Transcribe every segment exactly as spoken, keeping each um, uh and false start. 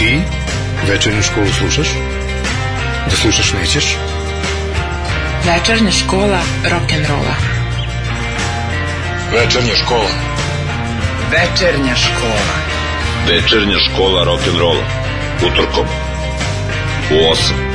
Ti večernju školu slušaš? Da slušaš nećeš? Večernja škola rock'n'rolla. Večernja škola. Večernja škola. Večernja škola rock'n'rolla. Utorkom u osam.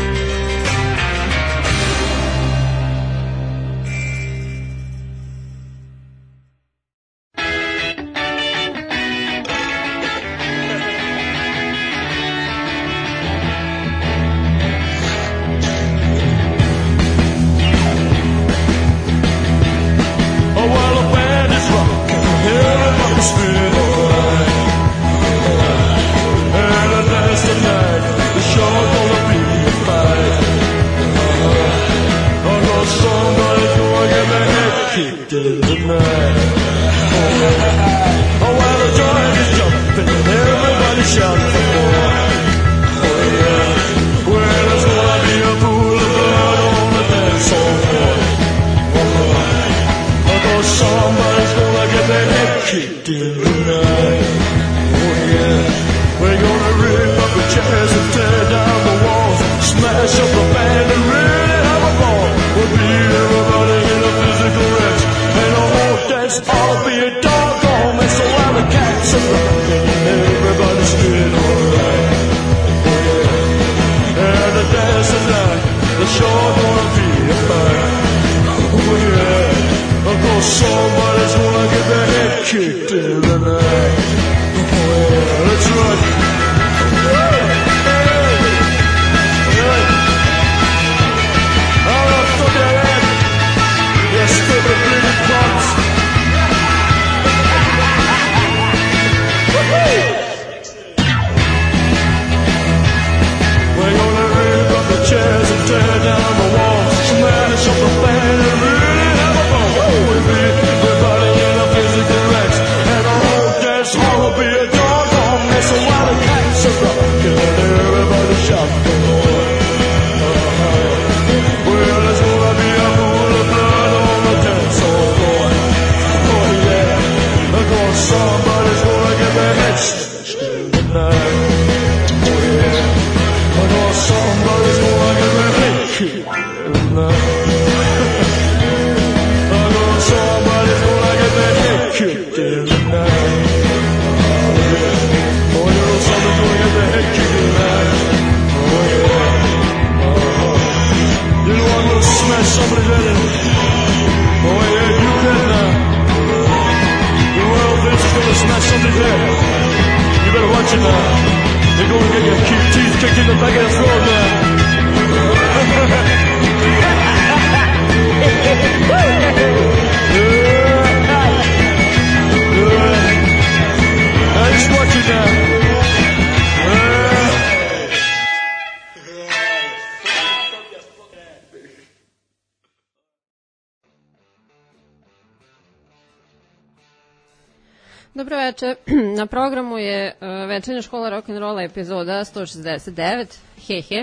Dobro večer, na programu je uh, Večernja škola rock'n'rolla epizoda sto šezdeset devet, hehe.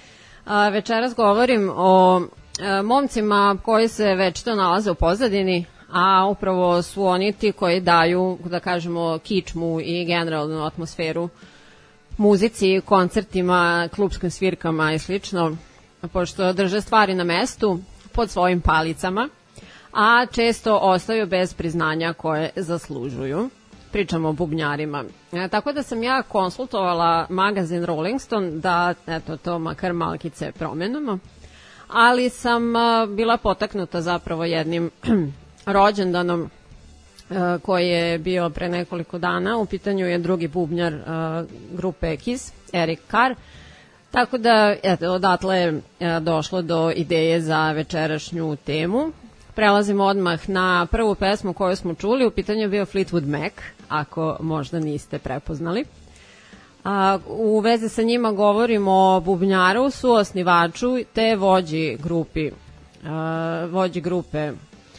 Uh, večeras govorim o uh, momcima koji se večito nalaze u pozadini, a upravo su oni ti koji daju, da kažemo, kičmu i generalnu atmosferu muzici, koncertima, klupskim svirkama i slično, pošto drže stvari na mestu pod svojim palicama, a često ostaju bez priznanja koje zaslužuju. Pričamo o bubnjarima. E, tako da sam ja konsultovala magazin Rolling Stone da, eto, to makar malkice promenimo, ali sam a, bila potaknuta zapravo jednim rođendanom a, koji je bio pre nekoliko dana. U pitanju je drugi bubnjar a, grupe Kiss, Eric Carr. Tako da, eto, odatle je a, došlo do ideje za večerašnju temu. Prelazimo odmah na prvu pesmu koju smo čuli, u pitanju je bio Fleetwood Mac, ako možda niste prepoznali. A, u vezi sa njima govorimo o bubnjaru, suosnivaču te vođi grupi, a, vođi grupe.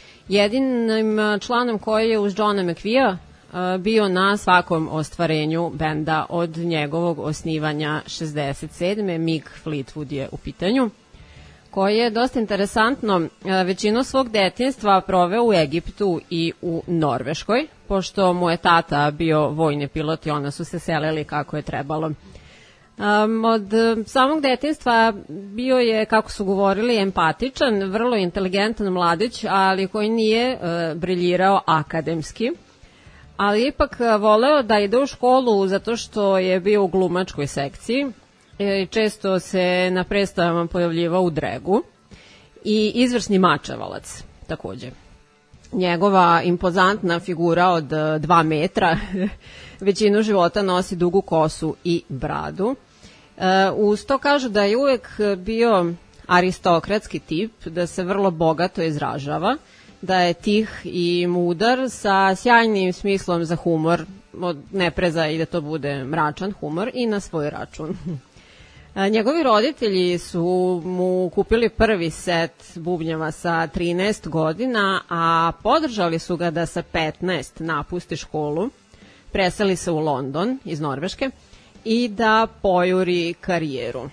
Jedinim članom koji je uz Johna McVia a, bio na svakom ostvarenju benda od njegovog osnivanja šezdeset sedme. Mick Fleetwood je u pitanju, koji je dosta interesantno većinu svog detinjstva proveo u Egiptu i u Norveškoj, pošto mu je tata bio vojni pilot i onda su se selili kako je trebalo. Um, od samog detinjstva bio je, kako su govorili, empatičan, vrlo inteligentan mladić, ali koji nije uh, briljirao akademski, ali ipak uh, voleo da ide u školu zato što je bio u glumačkoj sekciji i često se na predstavama pojavljivao u dregu i izvrsni mačevalac takođe. Njegova impozantna figura od dva metra većinu života nosi dugu kosu i bradu. E, uz to kažu da je uvek bio aristokratski tip, da se vrlo bogato izražava, da je tih i mudar sa sjajnim smislom za humor, ne preza i da to bude mračan humor i na svoj račun. Njegovi roditelji su mu kupili prvi set bubnjeva sa trinaest godina, a podržali su ga da sa petnaest napusti školu, preseli se u London iz Norveške i da pojuri karijeru.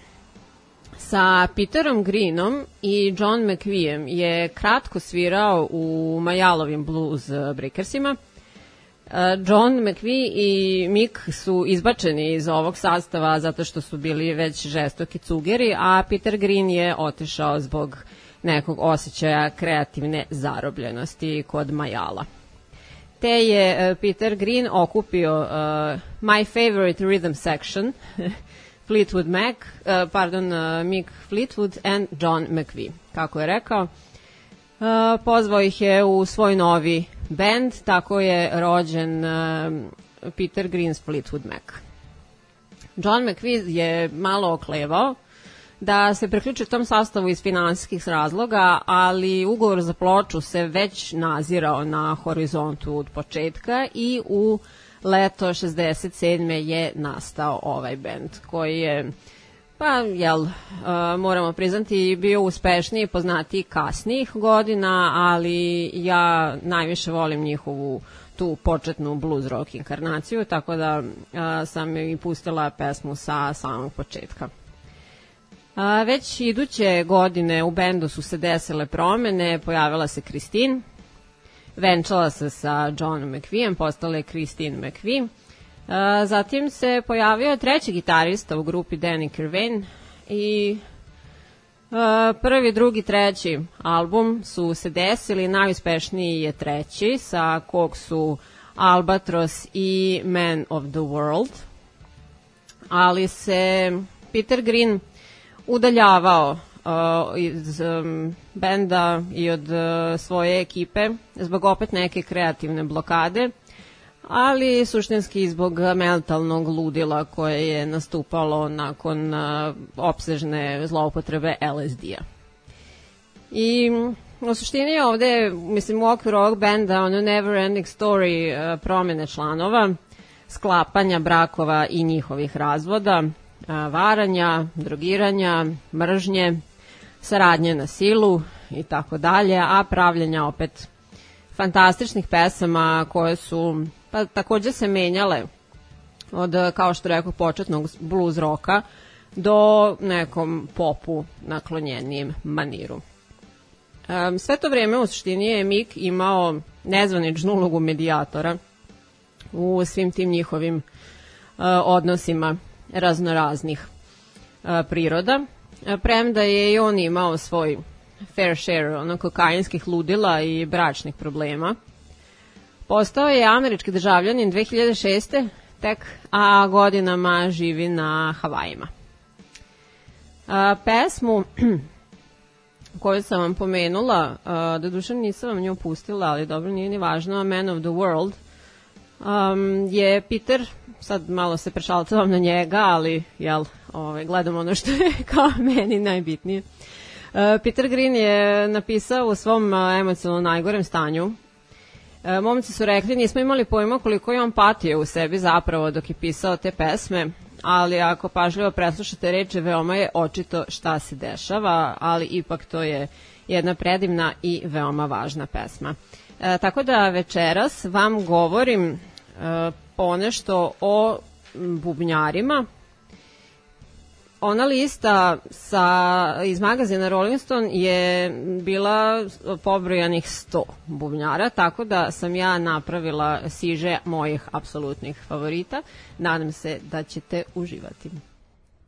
Sa Peterom Greenom i John McViem je kratko svirao u Majalovim Blues Breakersima. John McVie i Mick su izbačeni iz ovog sastava zato što su bili već žestoki cugeri, a Peter Green je otišao zbog nekog osjećaja kreativne zarobljenosti kod Majala. Te je Peter Green okupio uh, My Favorite Rhythm Section, Fleetwood Mac, uh, pardon, uh, Mick Fleetwood and John McVie, kako je rekao. Uh, pozvao ih je u svoj novi band, tako je rođen uh, Peter Green's Fleetwood Mac. John McVie je malo oklevao da se priključi tom sastavu iz finansijskih razloga, ali ugovor za ploču se već nazirao na horizontu od početka i u leto šezdeset sedme je nastao ovaj band koji je, pa jel, uh, moramo priznati, bio uspešniji, poznatiji kasnijih godina, ali ja najviše volim njihovu tu početnu blues rock inkarnaciju, tako da uh, sam i pustila pesmu sa samog početka. A, već iduće godine u bendu su se desile promene, pojavila se Christine, venčala se sa Johnom McViem, postala je Christine McVie. A, zatim se pojavio treći gitarista u grupi Danny Kirwan i a, prvi, drugi, treći album su se desili, najuspešniji je treći sa kog su Albatross i Man of the World, ali se Peter Green udaljavao uh, iz um, benda i od uh, svoje ekipe zbog opet neke kreativne blokade, ali suštinski zbog mentalnog ludila koje je nastupalo nakon uh, opsežne zloupotrebe L S D-a. I u suštini je ovde, mislim, u okviru ovog benda ono never ending story uh, promene članova, sklapanja brakova i njihovih razvoda, varanja, drogiranja, mržnje, saradnje na silu i tako dalje, a pravljenja opet fantastičnih pesama koje su pa, takođe se menjale od, kao što rekao, početnog blues roka do nekom popu naklonjenijem maniru. Um, sve to vreme u suštini je Mick imao nezvaničnu ulogu medijatora u svim tim njihovim uh, odnosima raznoraznih a, priroda. A, premda je i on imao svoj fair share ono, kokainskih ludila i bračnih problema. Postao je američki državljanin dve hiljade šeste tek, a godinama živi na Havajima. A, pesmu koju sam vam pomenula, a, doduše nisam vam nju pustila, ali dobro, nije ni važno, Man of the World, um, je Peter, sad malo se prešalcavam na njega, ali jel, ovaj, gledam ono što je kao meni najbitnije. Uh, Peter Green je napisao u svom uh, emocionalno najgorem stanju. Uh, momci su rekli, nismo imali pojma koliko je on patio u sebi zapravo dok je pisao te pesme, ali ako pažljivo preslušate reči, veoma je očito šta se dešava, ali ipak to je jedna predivna i veoma važna pesma. Uh, tako da večeras vam govorim uh, ponešto o bubnjarima. Ona lista sa, iz magazina Rolling Stone je bila pobrojanih sto bubnjara, tako da sam ja napravila siže mojih apsolutnih favorita. Nadam se da ćete uživati.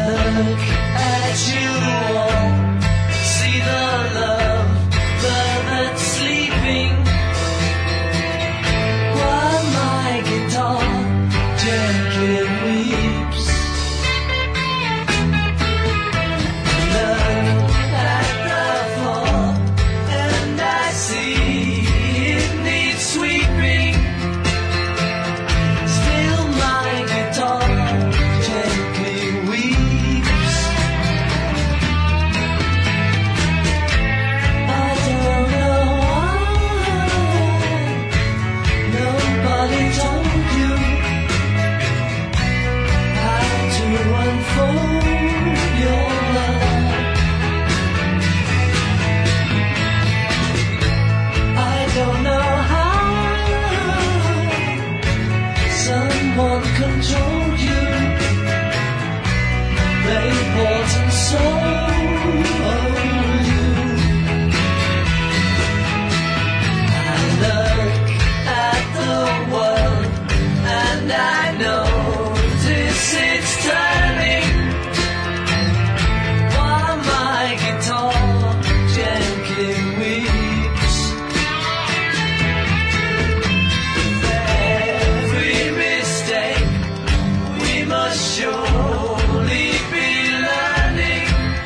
look at you all, see the love that's sleeping, while my guitar gently weeps. Look at the floor and I see it needs sweeping. Still my guitar gently weeps. I don't know why nobody told you how to unfold your love. I don't know how someone controlled you. They bought and sold you. I look at the world and I notice it's turning, while my guitar gently weeps. Every mistake we must surely be learning,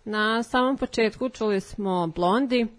Na samom početku čuli smo Blondie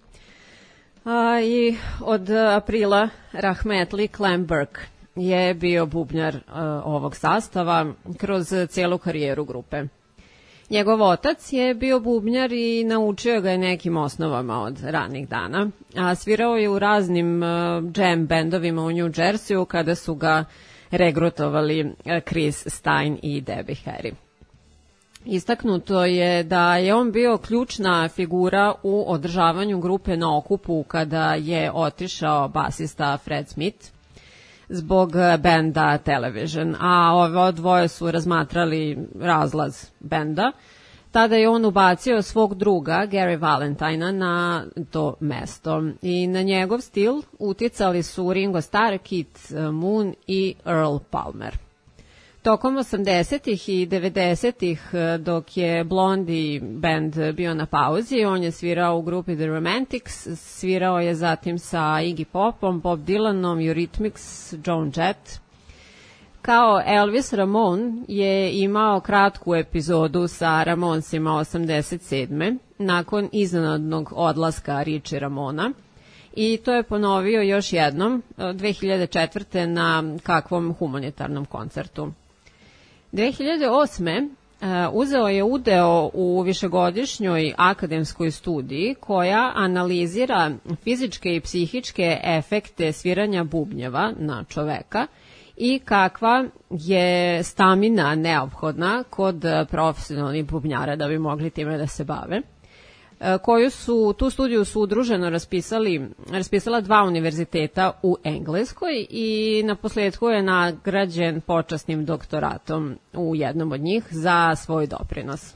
a, i od aprila rahmetli Clem Burke je bio bubnjar a, ovog sastava kroz cijelu karijeru grupe. Njegov otac je bio bubnjar i naučio ga je nekim osnovama od ranih dana, a svirao je u raznim uh, jam bendovima u New Jerseyu kada su ga regrutovali Chris Stein i Debbie Harry. Istaknuto je da je on bio ključna figura u održavanju grupe na okupu kada je otišao basista Fred Smith zbog benda Television, a ove dvoje su razmatrali razlaz benda. Tada je on ubacio svog druga, Gary Valentina, na to mesto i na njegov stil uticali su Ringo Starr, Keith Moon i Earl Palmer. Tokom osamdesetih i devedesetih, dok je Blondie band bio na pauzi, on je svirao u grupi The Romantics, svirao je zatim sa Iggy Popom, Bob Dylanom, Eurythmics, Joan Jett. Kao Elvis Ramone je imao kratku epizodu sa Ramonsima osamdeset sedme nakon iznenadnog odlaska Richie Ramona i to je ponovio još jednom dve hiljade četvrte na kakvom humanitarnom koncertu. dve hiljade osme uzeo je udeo u višegodišnjoj akademskoj studiji koja analizira fizičke i psihičke efekte sviranja bubnjeva na čoveka i kakva je stamina neophodna kod profesionalnih bubnjara da bi mogli time da se bave. Koju su, tu studiju su udruženo raspisali, raspisala dva univerziteta u Engleskoj i na posledku je nagrađen počasnim doktoratom u jednom od njih za svoj doprinos.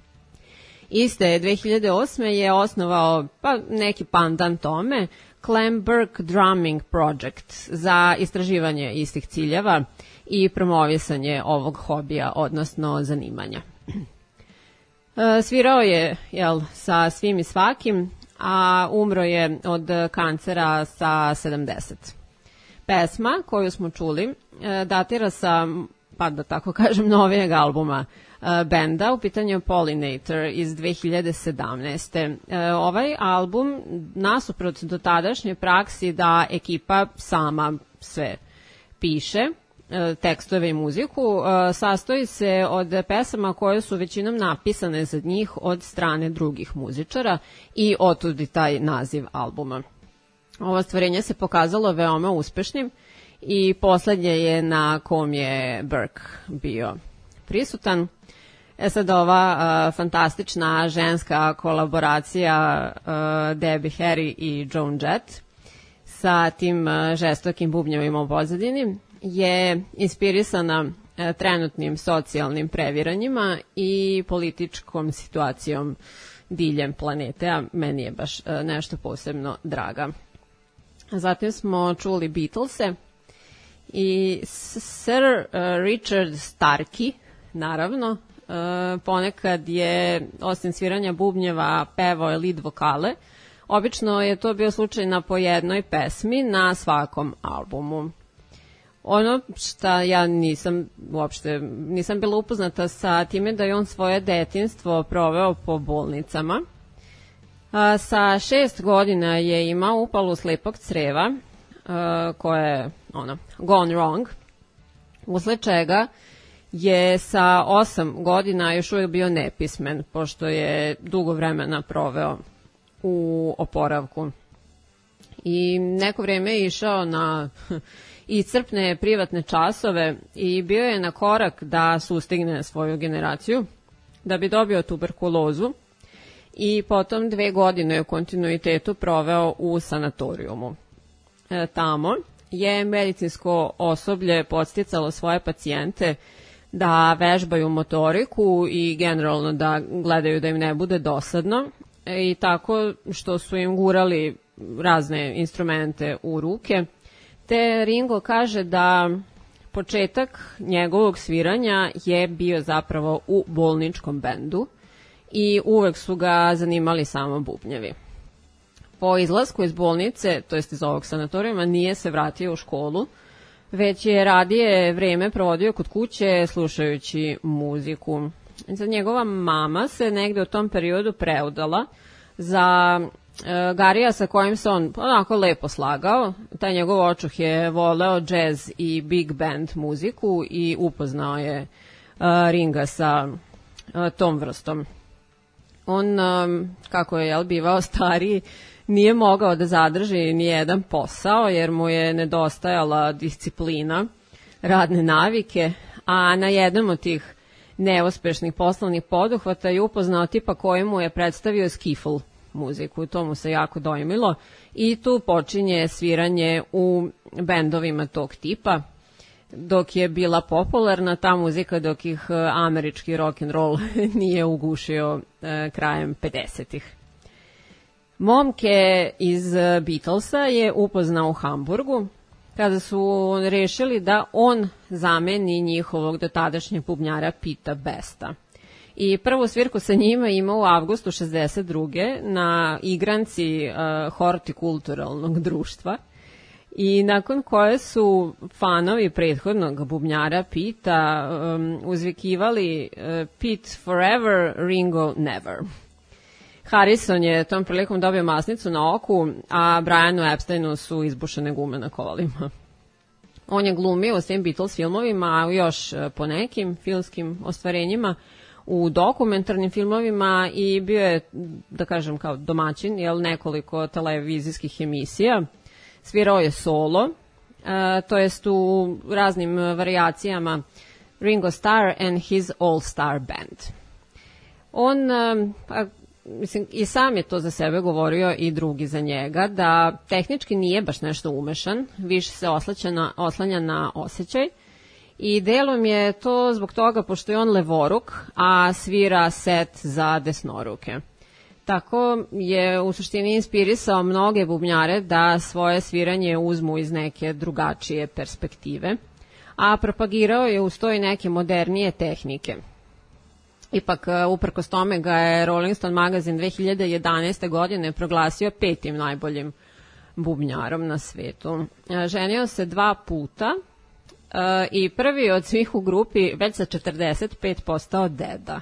Iste dve hiljade osme je osnovao pa, neki pandan tome, Clem Burke Drumming Project za istraživanje istih ciljeva i promovisanje ovog hobija, odnosno zanimanja. Svirao je jel, sa svim i svakim, a umro je od kancera sa sedamdeset. Pesma koju smo čuli datira sa, pa da tako kažem, novijeg albuma benda, u pitanju je Pollinator iz dve hiljade sedamnaeste. Ovaj album, nasuprot dotadašnje praksi da ekipa sama sve piše, tekstove i muziku, sastoji se od pesama koje su većinom napisane za njih od strane drugih muzičara i otud i taj naziv albuma. Ovo stvorenje se pokazalo veoma uspešnim i poslednje je na kom je Burke bio prisutan. E sad ova uh, fantastična ženska kolaboracija uh, Debbie Harry i Joan Jett sa tim uh, žestokim bubnjevima u pozadini je inspirisana uh, trenutnim socijalnim previranjima i političkom situacijom diljem planete, a meni je baš uh, nešto posebno draga. Zatim smo čuli Beatlese i Sir uh, Richard Starkey, naravno. Uh, ponekad je, osim sviranja bubnjeva, pevao je lead vokale. Obično je to bio slučaj na po jednoj pesmi na svakom albumu. Ono što ja nisam uopšte, nisam bila upoznata sa time da je on svoje detinjstvo proveo po bolnicama. Uh, sa šest godina je imao upalu slepog creva, uh, koja je ono, gone wrong, usled čega je sa osam godina još uvijek bio nepismen, pošto je dugo vremena proveo u oporavku. I neko vreme je išao na iscrpne privatne časove i bio je na korak da sustigne svoju generaciju, da bi dobio tuberkulozu i potom dve godine u kontinuitetu proveo u sanatorijumu. E, tamo je medicinsko osoblje podsticalo svoje pacijente da vežbaju motoriku i generalno da gledaju da im ne bude dosadno i tako što su im gurali razne instrumente u ruke. Te Ringo kaže da početak njegovog sviranja je bio zapravo u bolničkom bendu i uvek su ga zanimali samo bubnjevi. Po izlasku iz bolnice, to jest iz ovog sanatorijuma, nije se vratio u školu, već je radije vreme provodio kod kuće slušajući muziku. Sad, njegova mama se negde u tom periodu preudala za e, Garija sa kojim se on onako lepo slagao. Taj njegov očuh je voleo džez i big band muziku i upoznao je e, Ringa sa e, tom vrstom. On, e, kako je jel, bivao stariji, nije mogao da zadrži ni jedan posao jer mu je nedostajala disciplina, radne navike, a na jednom od tih neuspešnih poslovnih poduhvata je upoznao tipa koji mu je predstavio skiffle muziku. To mu se jako dojmilo i tu počinje sviranje u bendovima tog tipa. Dok je bila popularna ta muzika, dok ih američki rock and roll nije ugušio e, krajem pedesetih. Momke iz Beatlesa je upoznao u Hamburgu kada su rešili da on zameni njihovog dotadašnjeg bubnjara Pita Besta. I prvu svirku sa njima ima u avgustu šezdeset druge na igranci uh, hortikulturalnog društva i nakon koje su fanovi prethodnog bubnjara Pita um, uzvikivali uh, Pete forever, Ringo never. Harrison je tom prilikom dobio masnicu na oku, a Brianu Epsteinu su izbušene gume na kolima. On je glumio u svim Beatles filmovima, a još po nekim filmskim ostvarenjima, u dokumentarnim filmovima i bio je, da kažem, kao domaćin, jel, nekoliko televizijskih emisija. Svirao je solo, e, to jest u raznim varijacijama Ringo Starr and his All-Star Band. On, e, pa, mislim, i sam je to za sebe govorio i drugi za njega, da tehnički nije baš nešto umešan, više se oslanja, oslanja na osjećaj i delom je to zbog toga pošto je on levoruk, a svira set za desnoruke. Tako je u suštini inspirisao mnoge bubnjare da svoje sviranje uzmu iz neke drugačije perspektive, a propagirao je uz to i neke modernije tehnike. Ipak, uprkos tome ga je Rolling Stone magazin dve hiljade jedanaeste. godine proglasio petim najboljim bubnjarom na svetu. Ženio se dva puta i prvi od svih u grupi već sa četrdeset pet postao deda.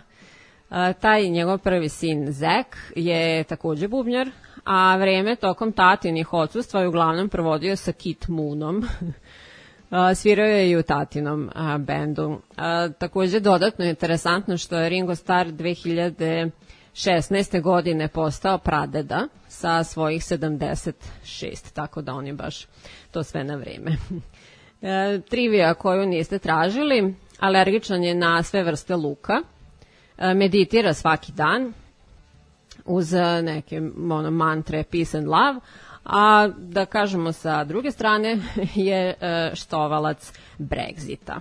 Taj njegov prvi sin Zach je takođe bubnjar, a vreme tokom tatinih odsustva je uglavnom provodio sa Kit Moonom. Svirao je i u tatinom a, bendu. A, takođe dodatno je interesantno što je Ringo Starr dve hiljade šesnaeste. godine postao pradeda sa svojih sedamdeset šest, tako da on je baš to sve na vreme. E, trivija koju niste tražili, alergičan je na sve vrste luka, e, meditira svaki dan uz neke ono, mantre peace and love, a da kažemo sa druge strane je e, štovalac Brexita.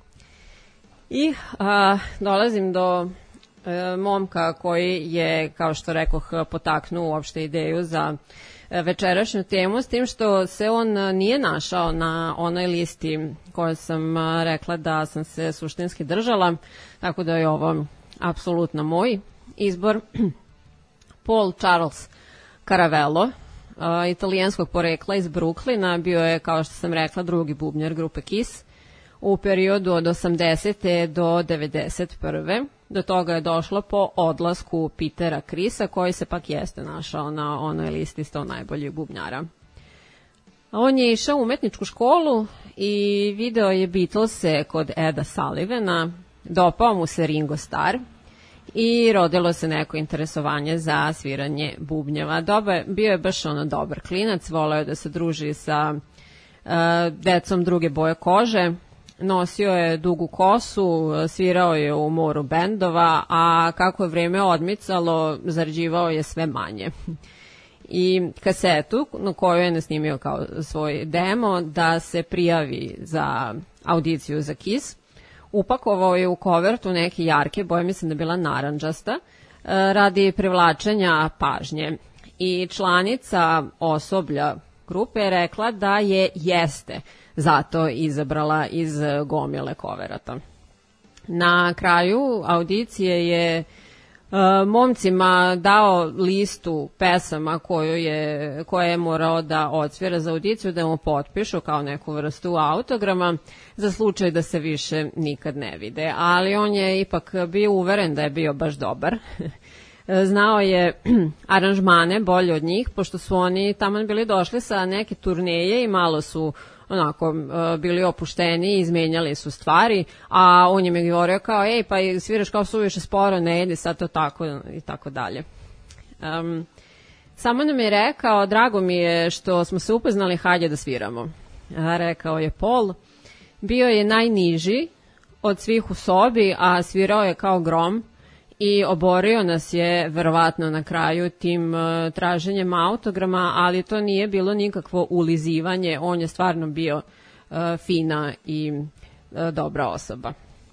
I a, dolazim do e, momka koji je, kao što rekoh, potaknuo uopšte ideju za e, večerašnju temu, s tim što se on nije našao na onoj listi koju sam a, rekla da sam se suštinski držala, tako da je ovo apsolutno moj izbor. Paul Charles Caravello, Uh, italijanskog porekla iz Brooklyna, bio je, kao što sam rekla, drugi bubnjar grupe Kiss u periodu od osamdesete do devedeset prve. Do toga je došlo po odlasku Petera Crisa, koji se pak jeste našao na onoj listi sto najboljih bubnjara. On je išao u umetničku školu i video je Beatlese kod Eda Sullivana, dopao mu se Ringo Starr i rodilo se neko interesovanje za sviranje bubnjeva. Doba, bio je baš ono dobar klinac, voleo je da se druži sa uh, decom druge boje kože, nosio je dugu kosu, svirao je u moru bendova, a kako je vreme odmicalo, zarađivao je sve manje. I kasetu na koju je nasnimio kao svoj demo da se prijavi za audiciju za Kiss, upakovao je u kovertu neke jarke boje, mislim da je bila narandžasta, radi privlačenja pažnje. I članica osoblja grupe je rekla da je jeste zato izabrala iz gomile koverata. Na kraju audicije je momcima dao listu pesama koju je, koje je morao da odsvira za audiciju, da mu potpišu kao neku vrstu autograma za slučaj da se više nikad ne vide. Ali on je ipak bio uveren da je bio baš dobar. Znao je aranžmane bolje od njih, pošto su oni tamo bili došli sa neke turneje i malo su onako bili opušteni i izmenjali su stvari, a on je mi govorio kao, ej, pa sviraš kao suviše sporo, ne ide sad to tako i tako dalje. Um, samo nam je rekao, drago mi je što smo se upoznali, hajde da sviramo. A, rekao je Paul, bio je najniži od svih u sobi, a svirao je kao grom i oborio nas je verovatno na kraju tim uh, traženjem autograma, ali to nije bilo nikakvo ulizivanje, on je stvarno bio uh, fina i uh, dobra osoba.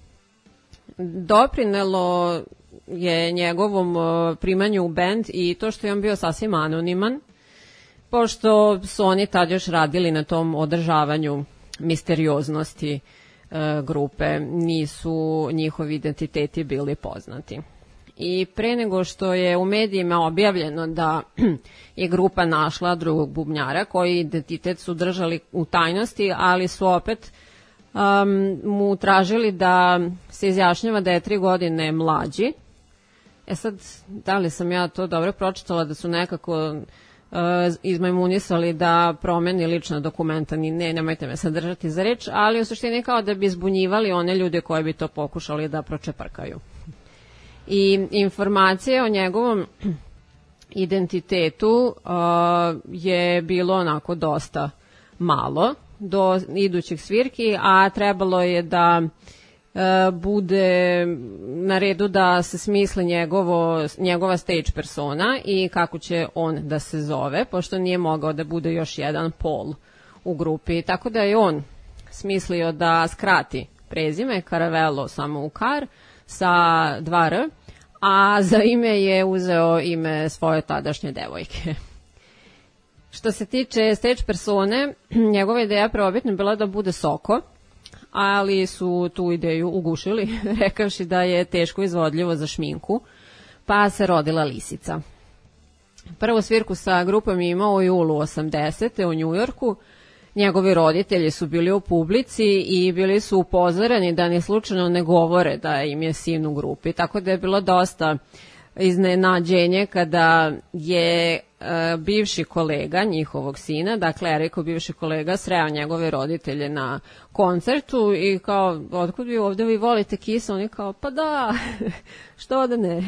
Doprinelo je njegovom uh, primanju u bend i to što je on bio sasvim anoniman, pošto su oni tad još radili na tom održavanju misterioznosti uh, grupe, nisu njihovi identiteti bili poznati. I pre nego što je u medijima objavljeno da je grupa našla drugog bubnjara koji identitet su držali u tajnosti, ali su opet um, mu tražili da se izjašnjava da je tri godine mlađi. E sad, da li sam ja to dobro pročitala, da su nekako uh, izmajmunisali da promeni lična dokumenta, ni ne, nemojte me sad držati za reč, ali u suštini kao da bi zbunjivali one ljude koji bi to pokušali da pročeprkaju. I informacije o njegovom identitetu uh, je bilo onako dosta malo do idućih svirki, a trebalo je da uh, bude na redu da se smisli njegovo, njegova stage persona i kako će on da se zove, pošto nije mogao da bude još jedan Paul u grupi, tako da je on smislio da skrati prezime Caravello samo u kar sa dva R, a za ime je uzeo ime svoje tadašnje devojke. Što se tiče stage persone, njegova ideja prvobitno bila da bude Soko, ali su tu ideju ugušili, rekavši da je teško izvodljivo za šminku, pa se rodila Lisica. Prvu svirku sa grupom je imao u julu osamdesete u Njujorku. Njegovi roditelji su bili u publici i bili su upozoreni da ni slučajno ne govore da im je sin u grupi, tako da je bilo dosta iznenađenje kada je e, bivši kolega njihovog sina, dakle Erikov bivši kolega, sreo njegove roditelje na koncertu i kao, otkud vi ovde, vi volite Kiss? Oni kao, pa da, što da ne.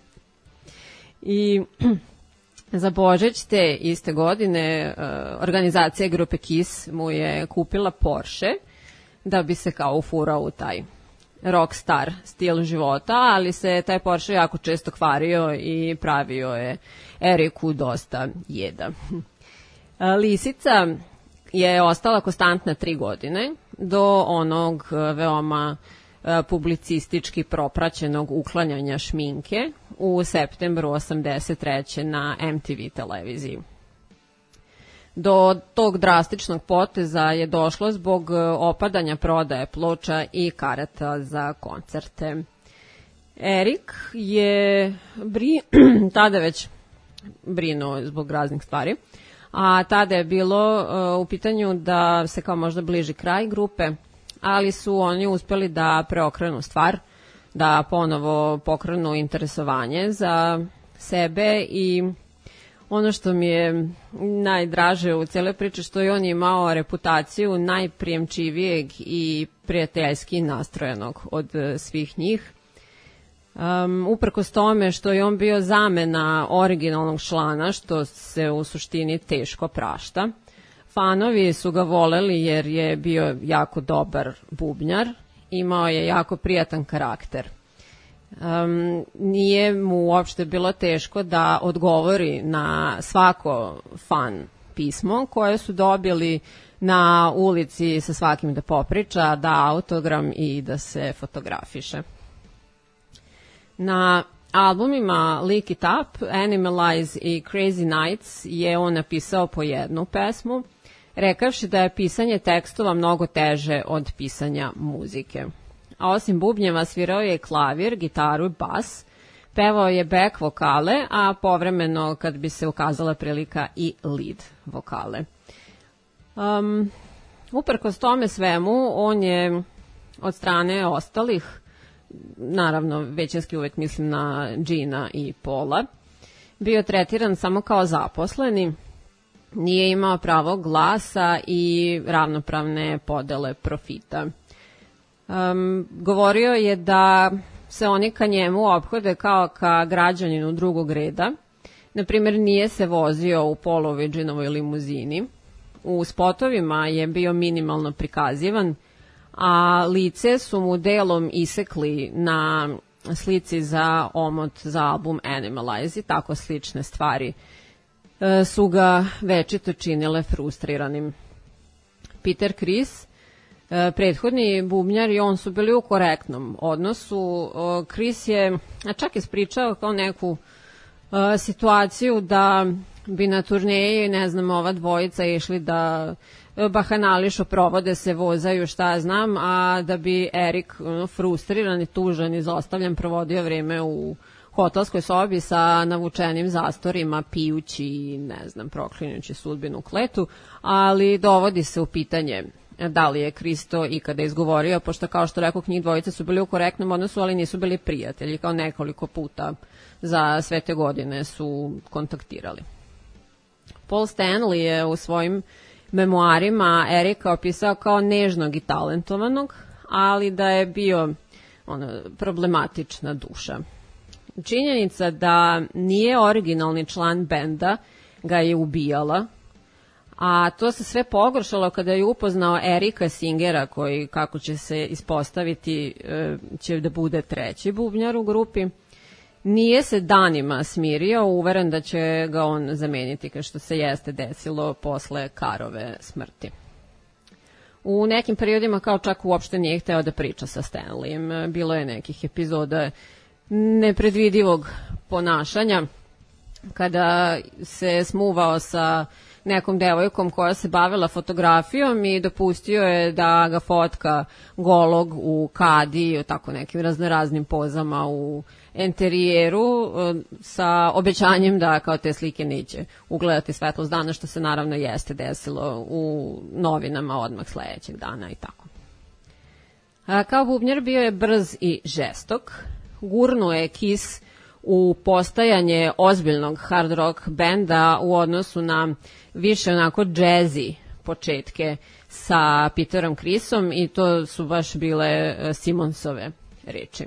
I za Božić te iste godine organizacija grupe Kiss mu je kupila Porsche da bi se kao ufurao u taj rockstar stil života, ali se taj Porsche jako često kvario i pravio je Eriku dosta jeda. Lisica je ostala konstantna tri godine do onog veoma publicistički propraćenog uklanjanja šminke u septembru osamdeset treće na M T V televiziji. Do tog drastičnog poteza je došlo zbog opadanja prodaje ploča i karata za koncerte. Erik je bri... tada već brinuo zbog raznih stvari, a tada je bilo uh, u pitanju da se kao možda bliži kraj grupe, ali su oni uspeli da preokrenu stvar, da ponovo pokrenu interesovanje za sebe i ono što mi je najdraže u cijeloj priči što je on imao reputaciju najprijemčivijeg i prijateljski nastrojenog od svih njih. Um, uprkos tome što je on bio zamena originalnog člana, što se u suštini teško prašta. Fanovi su ga voleli jer je bio jako dobar bubnjar, imao je jako prijatan karakter. Um, nije mu uopšte bilo teško da odgovori na svako fan pismo koje su dobili na ulici, sa svakim da popriča, da autogram i da se fotografiše. Na albumima Lick It Up, Animalize i Crazy Nights je on napisao po jednu pesmu, rekavši da je pisanje tekstova mnogo teže od pisanja muzike. A osim bubnjeva svirao je klavir, gitaru i bas, Pevao je back vokale, a povremeno, kad bi se ukazala prilika, i lead vokale. Um, uprkos tome svemu, on je od strane ostalih, naravno većinski uvek mislim na Gina i Paula, bio tretiran samo kao zaposleni, nije imao pravo glasa i ravnopravne podele profita. Um, govorio je da se oni ka njemu ophode kao ka građaninu drugog reda. Naprimjer, nije se vozio u Paulovoj Ginovoj limuzini. U spotovima je bio minimalno prikazivan, a lice su mu delom isekli na slici za omot za album Animalize i tako slične stvari e, su ga večito činile frustriranim. Peter Criss, e, prethodni bubnjar, i on su bili u korektnom odnosu. E, Criss je čak ispričao kao neku e, situaciju da bi na turneji, ne znam, ova dvojica išli da bahanališu, provode se, vozaju, šta ja znam, a da bi Erik frustriran i tužan i zostavljan provodio vreme u hotelskoj sobi sa navučenim zastorima, pijući i, ne znam, proklinjući sudbinu kletu, ali dovodi se u pitanje da li je Kristo ikada izgovorio, pošto, kao što rekao, njih dvojice su bili u korektnom odnosu, ali nisu bili prijatelji, kao nekoliko puta za sve te godine su kontaktirali. Paul Stanley je u svojim memoarima Erika opisao kao nežnog i talentovanog, ali da je bio ono, problematična duša. Činjenica da nije originalni član benda ga je ubijala, a to se sve pogoršalo kada je upoznao Erika Singera, koji, kako će se ispostaviti, će da bude treći bubnjar u grupi. Nije se danima smirio, uveren da će ga on zameniti, kao što se jeste desilo posle Carrove smrti. U nekim periodima kao čak uopšte nije hteo da priča sa Stanleyem. Bilo je nekih epizoda nepredvidivog ponašanja, kada se smuvao sa nekom devojkom koja se bavila fotografijom i dopustio je da ga fotka golog u kadi, o tako nekim raznoraznim pozama u enterijeru, sa obećanjem da kao te slike neće ugledati svetlost dana, što se naravno jeste desilo u novinama odmah sledećeg dana i tako. A, kao bubnjar bio je brz i žestok, gurnuo je Kiss u postajanje ozbiljnog hard rock benda u odnosu na više onako džezi početke sa Peterom Crissom, i to su baš bile Simonsove reči.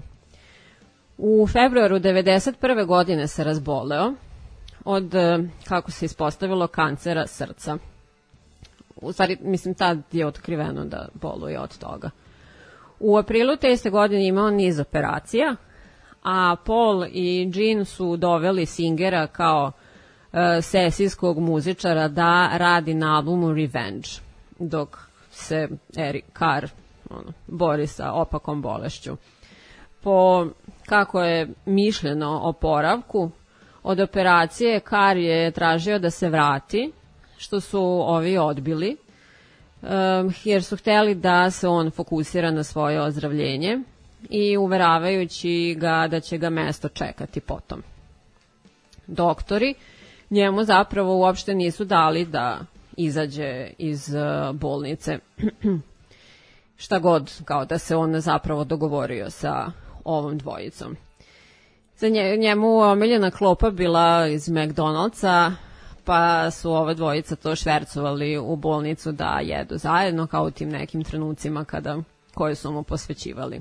U februaru devedeset prve godine se razboleo od, kako se ispostavilo, kancera srca. U stvari, mislim, tad je otkriveno da boluje od toga. U aprilu te iste godine imao niz operacija, a Paul i Gene su doveli Singera kao uh, sesijskog muzičara da radi na albumu Revenge, dok se Eric Carr ono, bori sa opakom bolešću. Po, kako je mišljeno oporavku od operacije, Carr je tražio da se vrati, što su ovi odbili, um, jer su hteli da se on fokusira na svoje ozdravljenje i uveravajući ga da će ga mesto čekati potom. Doktori njemu zapravo uopšte nisu dali da izađe iz uh, bolnice, šta god, kao da se on zapravo dogovorio sa ovom dvojicom. Za njemu omiljena klopa bila iz McDonald'sa, pa su ova dvojica to švercovali u bolnicu da jedu zajedno, kao u tim nekim trenucima kada, koje su mu posvećivali.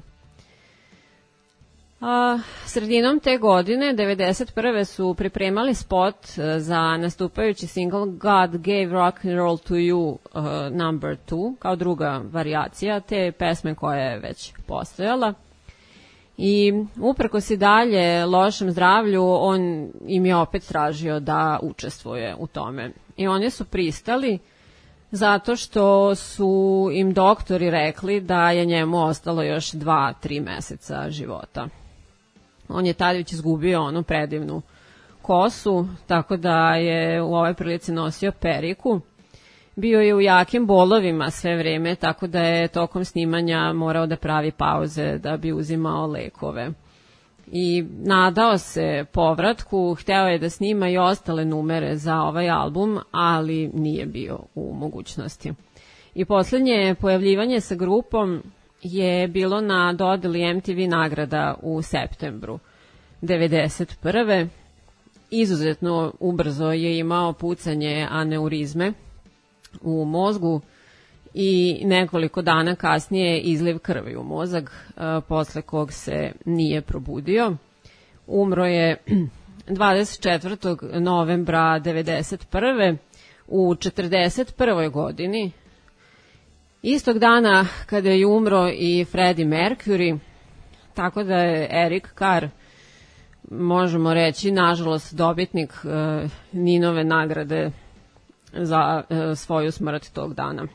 A, sredinom te godine, devedeset prve su pripremali spot za nastupajući single God Gave Rock and Roll to You uh, number two, kao druga varijacija te pesme koja je već postojala. I uprkos i dalje lošem zdravlju, on im je opet tražio da učestvuje u tome. I oni su pristali zato što su im doktori rekli da je njemu ostalo još dva, tri meseca života. On je tad već izgubio onu predivnu kosu, tako da je u ovoj prilici nosio periku. Bio je u jakim bolovima sve vreme, tako da je tokom snimanja morao da pravi pauze da bi uzimao lekove. i nadao se povratku, hteo je da snima i ostale numere za ovaj album, ali nije bio u mogućnosti. I poslednje pojavljivanje sa grupom je bilo na dodeli M T V nagrada u septembru devedeset prve. Izuzetno ubrzo je imao pucanje aneurizme u mozgu i nekoliko dana kasnije izliv krvi u mozak, posle kog se nije probudio. Umro je dvadeset četvrtog novembra devedeset prve u četrdeset prvoj godini. Istog dana kada je umro i Freddie Mercury, tako da je Eric Carr, možemo reći, nažalost, dobitnik uh, Ninove nagrade za uh, svoju smrt tog dana.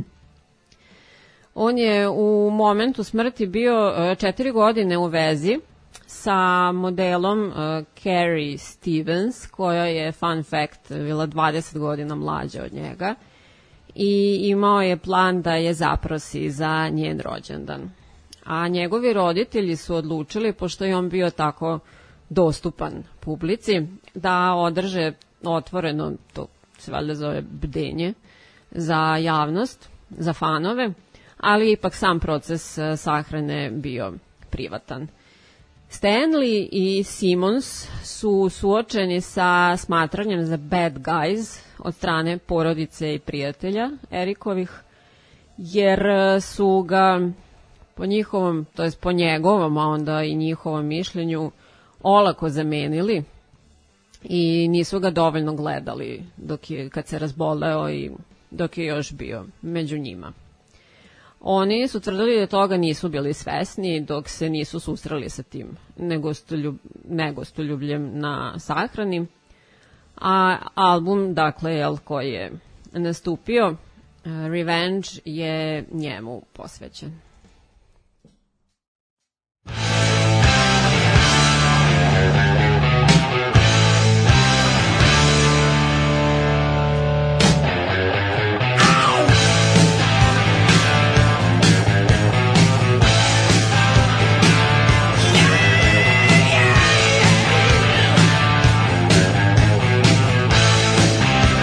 On je u momentu smrti bio uh, četiri godine u vezi sa modelom uh, Carrie Stevens, koja je, fun fact, bila dvadeset godina mlađa od njega i imao je plan da je zaprosi za njen rođendan. A njegovi roditelji su odlučili, pošto je on bio tako dostupan publici, da održe otvoreno, to se valjda zove bdenje, za javnost, za fanove, ali ipak sam proces sahrane bio privatan. Stanley i Simmons su suočeni sa smatranjem za bad guys od strane porodice i prijatelja Erikovih, jer su ga po njihovom, to jest po njegovom, a onda i njihovom mišljenju, olako zamenili i nisu ga dovoljno gledali dok je, kad se razboleo i dok je još bio među njima. Oni su tvrdili da toga nisu bili svesni dok se nisu susreli sa tim negostoljub, negostoljubljem na sahrani, a album, dakle, jel, koji je nastupio, Revenge, je njemu posvećen.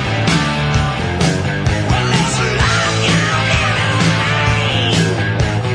Well, it's a long, long, long, long, long, long, long, long, long, long, long, long,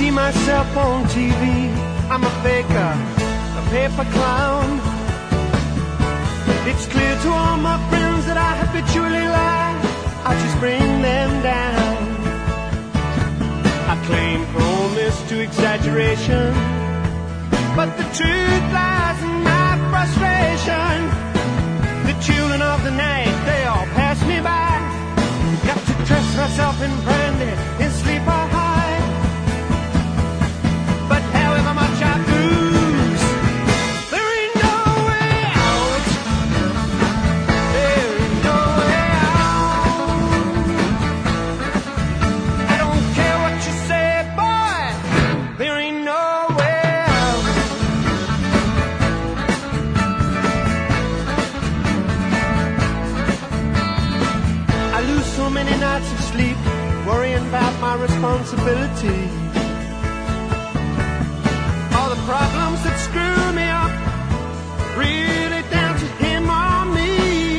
see myself on T V. I'm a faker, a paper clown. It's clear to all my friends that I habitually lie. I just bring them down. I claim proneness to exaggeration, but the truth lies in my frustration. The children of the night, they all pass me by. Got to dress myself in brandy, in sleep or hide. But however much I lose, there ain't no way out. There ain't no way out. I don't care what you say, boy, there ain't no way out. I lose so many nights of sleep worrying about my responsibility. All the problems that screw me up really down to him or me.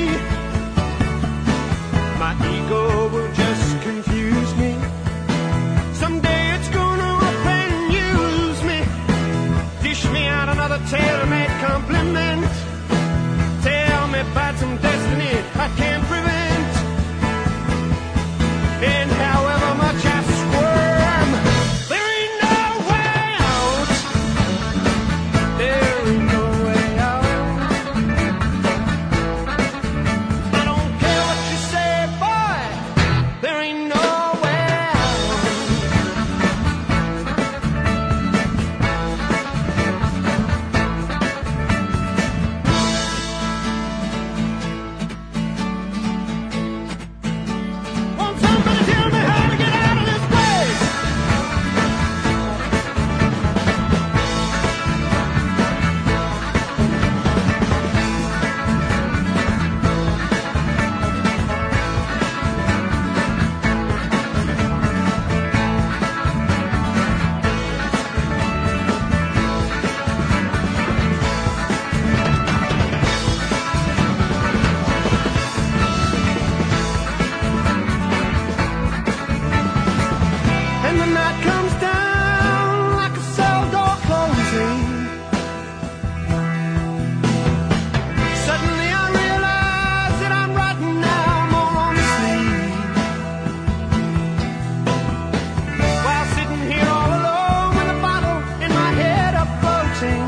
My ego will just confuse me. Someday it's gonna up and use me. Dish me out another tailor-made compliment. Tell me about some destiny I can't prevent. And however much I squirm, there ain't no way out. There ain't no way out. I don't care what you say, boy, there ain't no way out. Won't somebody tell me how to get out of this place? And the night comes down like a cell door closing. Suddenly I realize that I'm writing now more on the sleeve. While sitting here all alone with a bottle in my head up floating.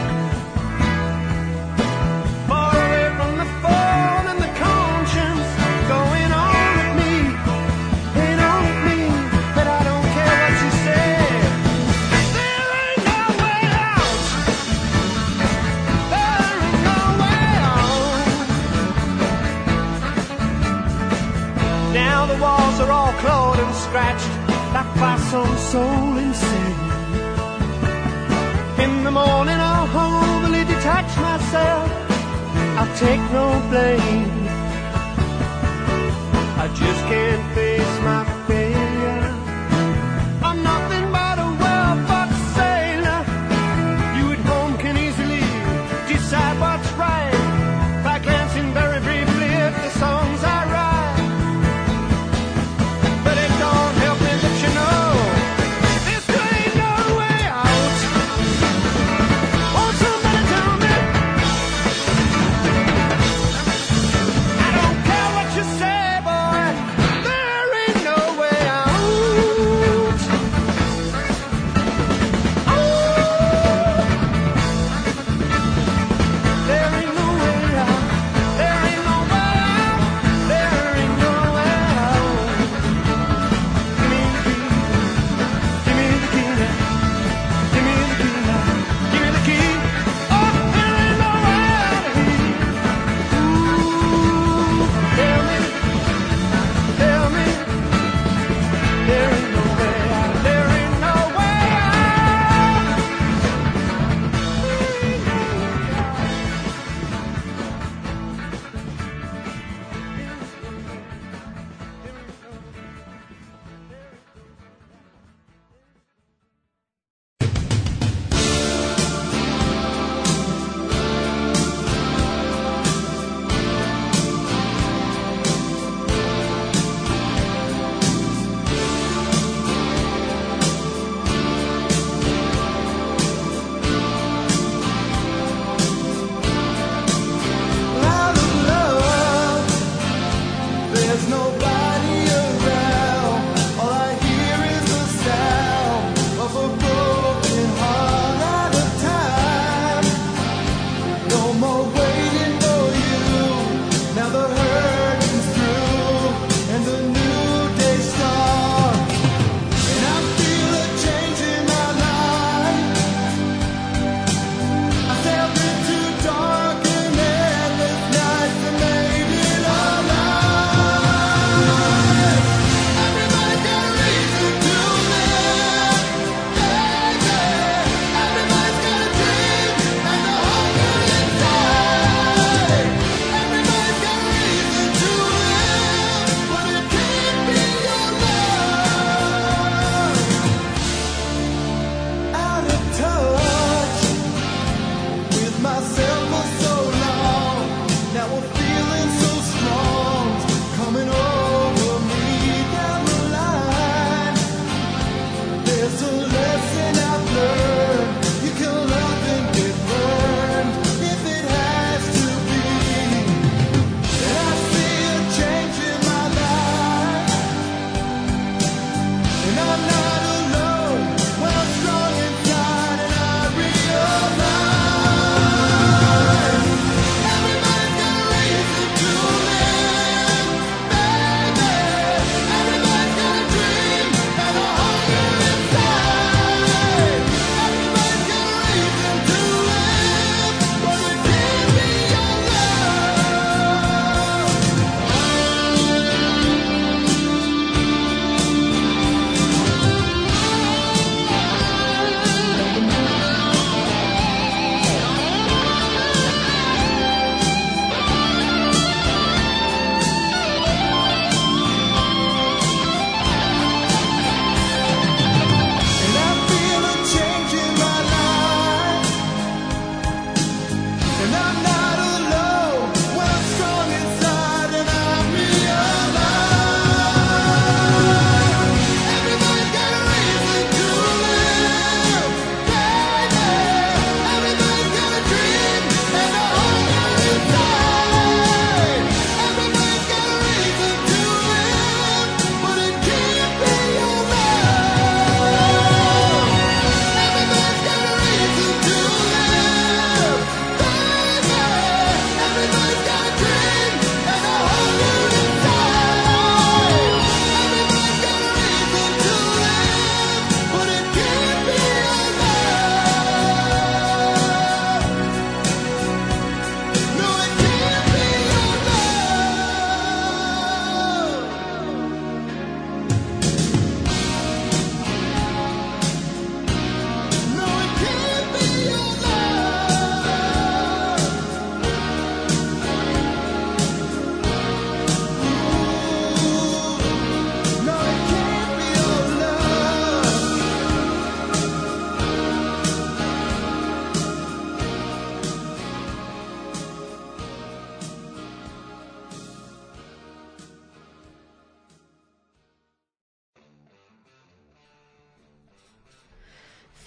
Far away from the phone and the conscience going on at me. Ain't on at me, but I don't care what you say. There ain't no way out. There ain't no way out. Now the walls are all clawed and scratched like by some soul insane. In the morning I'll humbly detach myself. I'll take no blame. I just can't face my failure. I'm nothing but a well-fought sailor. You at home can easily decide what's right by glancing very briefly at the songs I write. But it don't help me that you know this ain't no way out. Won't somebody tell me? I don't care what you say, boy, there ain't no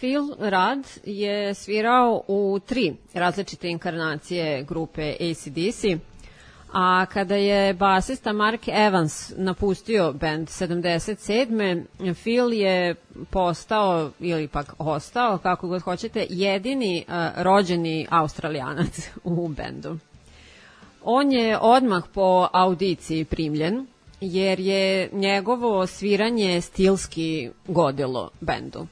Phil Rudd je svirao u tri različite inkarnacije grupe A C D C, a kada je basista Mark Evans napustio band sedamdeset sedme. Phil je postao, ili pak ostao, kako god hoćete, jedini uh, rođeni Australijanac u bendu. On je odmah po audiciji primljen, jer je njegovo sviranje stilski godilo bendu.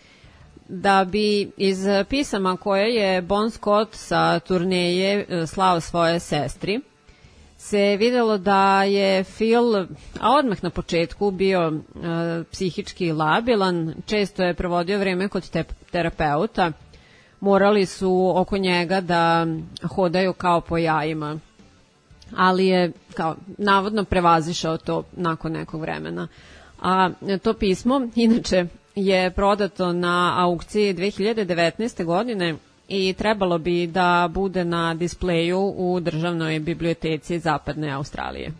Da bi iz pisama koje je Bon Scott sa turneje slao svoje sestri, se videlo da je Phil, a odmah na početku, bio uh, psihički labilan, često je provodio vreme kod te terapeuta, morali su oko njega da hodaju kao po jajima, ali je kao navodno prevazišao to nakon nekog vremena. A to pismo, inače, je prodato na aukciji dve hiljade devetnaeste. godine i trebalo bi da bude na displeju u državnoj biblioteci Zapadne Australije.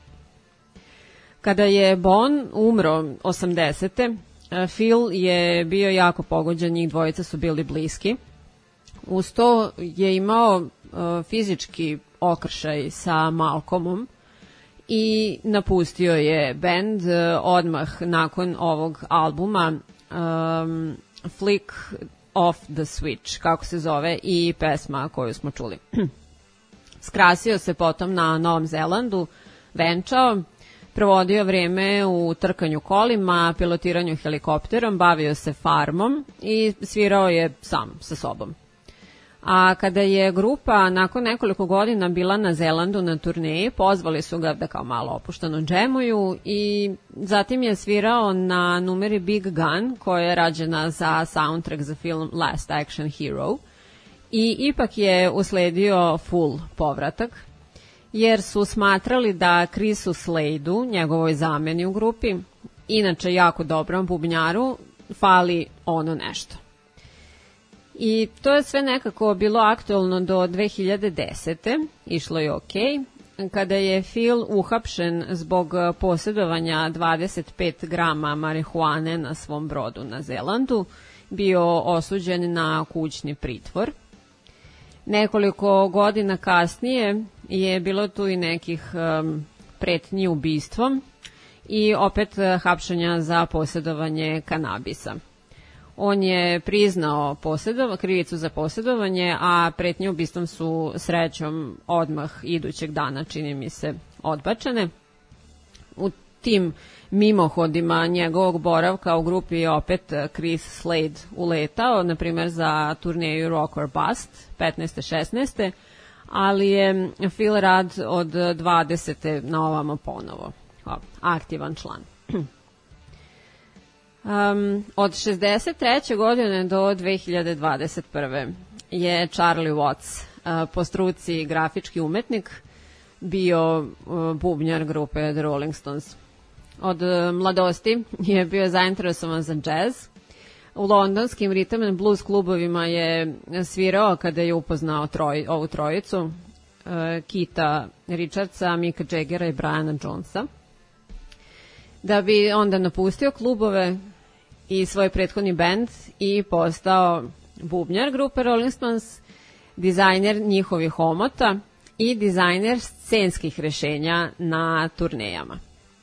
Kada je Bon umro osamdesete. Phil je bio jako pogođen, njih dvojica su bili bliski. Uz to je imao uh, fizički okršaj sa Malcolmom i napustio je bend uh, odmah nakon ovog albuma um, Flick Off the Switch, kako se zove, i pesma koju smo čuli. Skrasio se potom na Novom Zelandu, venčao, provodio vreme u trkanju kolima, pilotiranju helikopterom, bavio se farmom i svirao je sam sa sobom. A kada je grupa nakon nekoliko godina bila na Zelandu na turneji, pozvali su ga da kao malo opušteno džemuju i zatim je svirao na numeri Big Gun, koja je rađena za soundtrack za film Last Action Hero, i ipak je usledio full povratak, jer su smatrali da Chrisu Slade-u, njegovoj zameni u grupi, inače jako dobrom bubnjaru, fali ono nešto. I to je sve nekako bilo aktuelno do dve hiljade desete. Išlo je okej, kada je Phil uhapšen zbog posjedovanja dvadeset pet grama marihuane na svom brodu na Zelandu, bio osuđen na kućni pritvor. Nekoliko godina kasnije je bilo tu i nekih um, pretnji ubistvom i opet hapšenja za posjedovanje kanabisa. On je priznao posjedova, krivicu za posjedovanje, a pretnje ubistvom su srećom odmah idućeg dana, čini mi se, odbačene. U tim mimohodima njegovog boravka u grupi je opet Chris Slade uletao, na primjer za turneju Rock or Bust petnaeste šesnaeste. ali je Phil Rudd od dvadesete na ovamo ponovo aktivan član. Um, od šezdeset treće godine do dve hiljade dvadeset prve. je Charlie Watts, uh, po struci grafički umetnik, bio uh, bubnjar grupe The Rolling Stones. Od uh, mladosti je bio zainteresovan za džez. U londonskim rhythm and blues klubovima je svirao kada je upoznao troj, ovu trojicu, uh, Keitha Richardsa, Micka Jaggera i Briana Jonesa. Da bi onda napustio klubove i svoj prethodni bend i postao bubnjar grupe Rolling Stones, dizajner njihovih omota i dizajner scenskih rešenja na turnejama.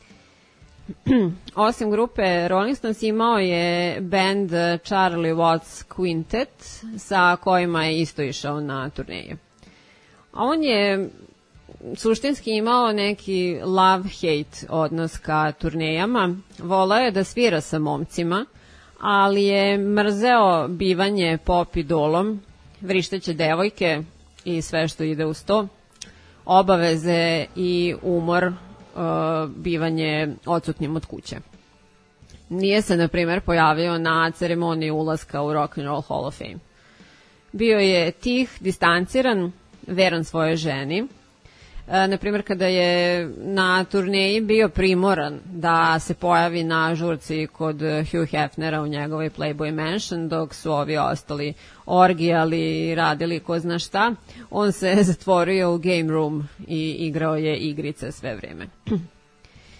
Osim grupe Rolling Stones imao je bend Charlie Watts Quintet, sa kojima je isto išao na turneje. A on je suštinski imao neki love-hate odnos ka turnejama. Volao je da svira sa momcima, ali je mrzeo bivanje pop idolom, vrišteće devojke i sve što ide uz to, obaveze i umor, uh, bivanje odsutnim od kuće. Nije se, na primjer, pojavio na ceremoniji ulaska u Rock and Roll Hall of Fame. Bio je tih, distanciran, veran svojoj ženi. Na primjer, kada je na turneji bio primoran da se pojavi na žurci kod Hugh Hefnera u njegovoj Playboy Mansion, dok su ovi ostali orgijali i radili ko zna šta, on se zatvorio u game room i igrao je igrice sve vreme.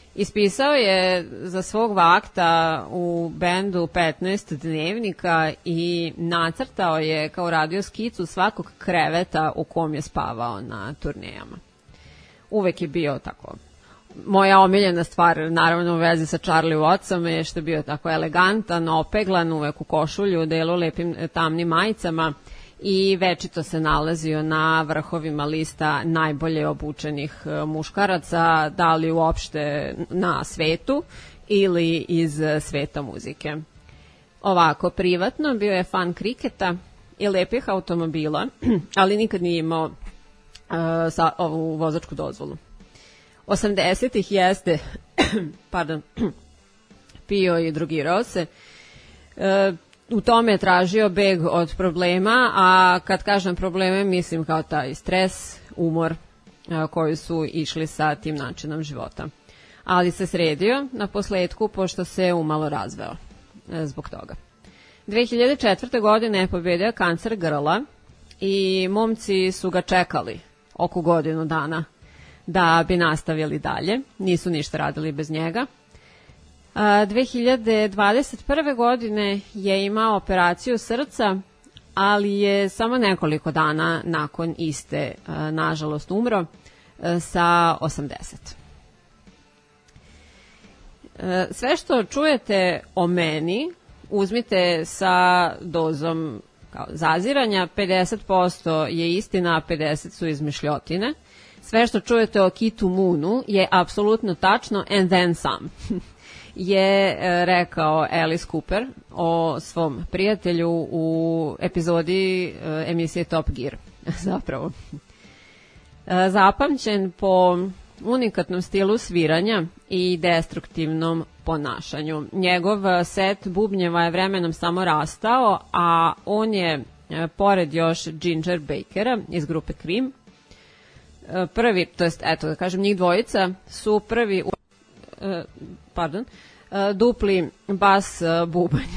Ispisao je za svog vakta u bendu petnaest dnevnika i nacrtao je kao radio skicu svakog kreveta u kom je spavao na turnejama. Uvek je bio tako. Moja omiljena stvar, naravno u vezi sa Charlie Wattsom, je što je bio tako elegantan, opeglan, uvek u košulju, delu lepim tamnim majicama i večito se nalazio na vrhovima lista najbolje obučenih muškaraca, da li uopšte na svetu ili iz sveta muzike. Ovako, privatno bio je fan kriketa i lepih automobila, ali nikad nije imao uh, sa, ovu vozačku dozvolu. osamdesetih jeste pardon, pio i drogirao se. E, u tome je tražio beg od problema, a kad kažem probleme mislim kao taj stres, umor a, koji su išli sa tim načinom života. Ali se sredio na posledku pošto se umalo razveo e, zbog toga. dve hiljade četvrte. godine je pobedio kancer grla i momci su ga čekali oko godinu dana da bi nastavili dalje. Nisu ništa radili bez njega. dve hiljade dvadeset prve. godine je imao operaciju srca, ali je samo nekoliko dana nakon iste, nažalost, umro sa osamdeset. Sve što čujete o meni uzmite sa dozom kao zaziranja. pedeset posto je istina, a pedeset su izmišljotine. Sve što čujete o Kitu Moonu je apsolutno tačno, and then some, je rekao Alice Cooper o svom prijatelju u epizodi emisije Top Gear, zapravo. Zapamćen po unikatnom stilu sviranja i destruktivnom ponašanju. Njegov set bubnjeva je vremenom samo rastao, a on je, pored još Ginger Bakera iz grupe Cream, prvi, to jest, eto da kažem, njih dvojica su prvi, uh, pardon, uh, dupli bas uh, bubanj.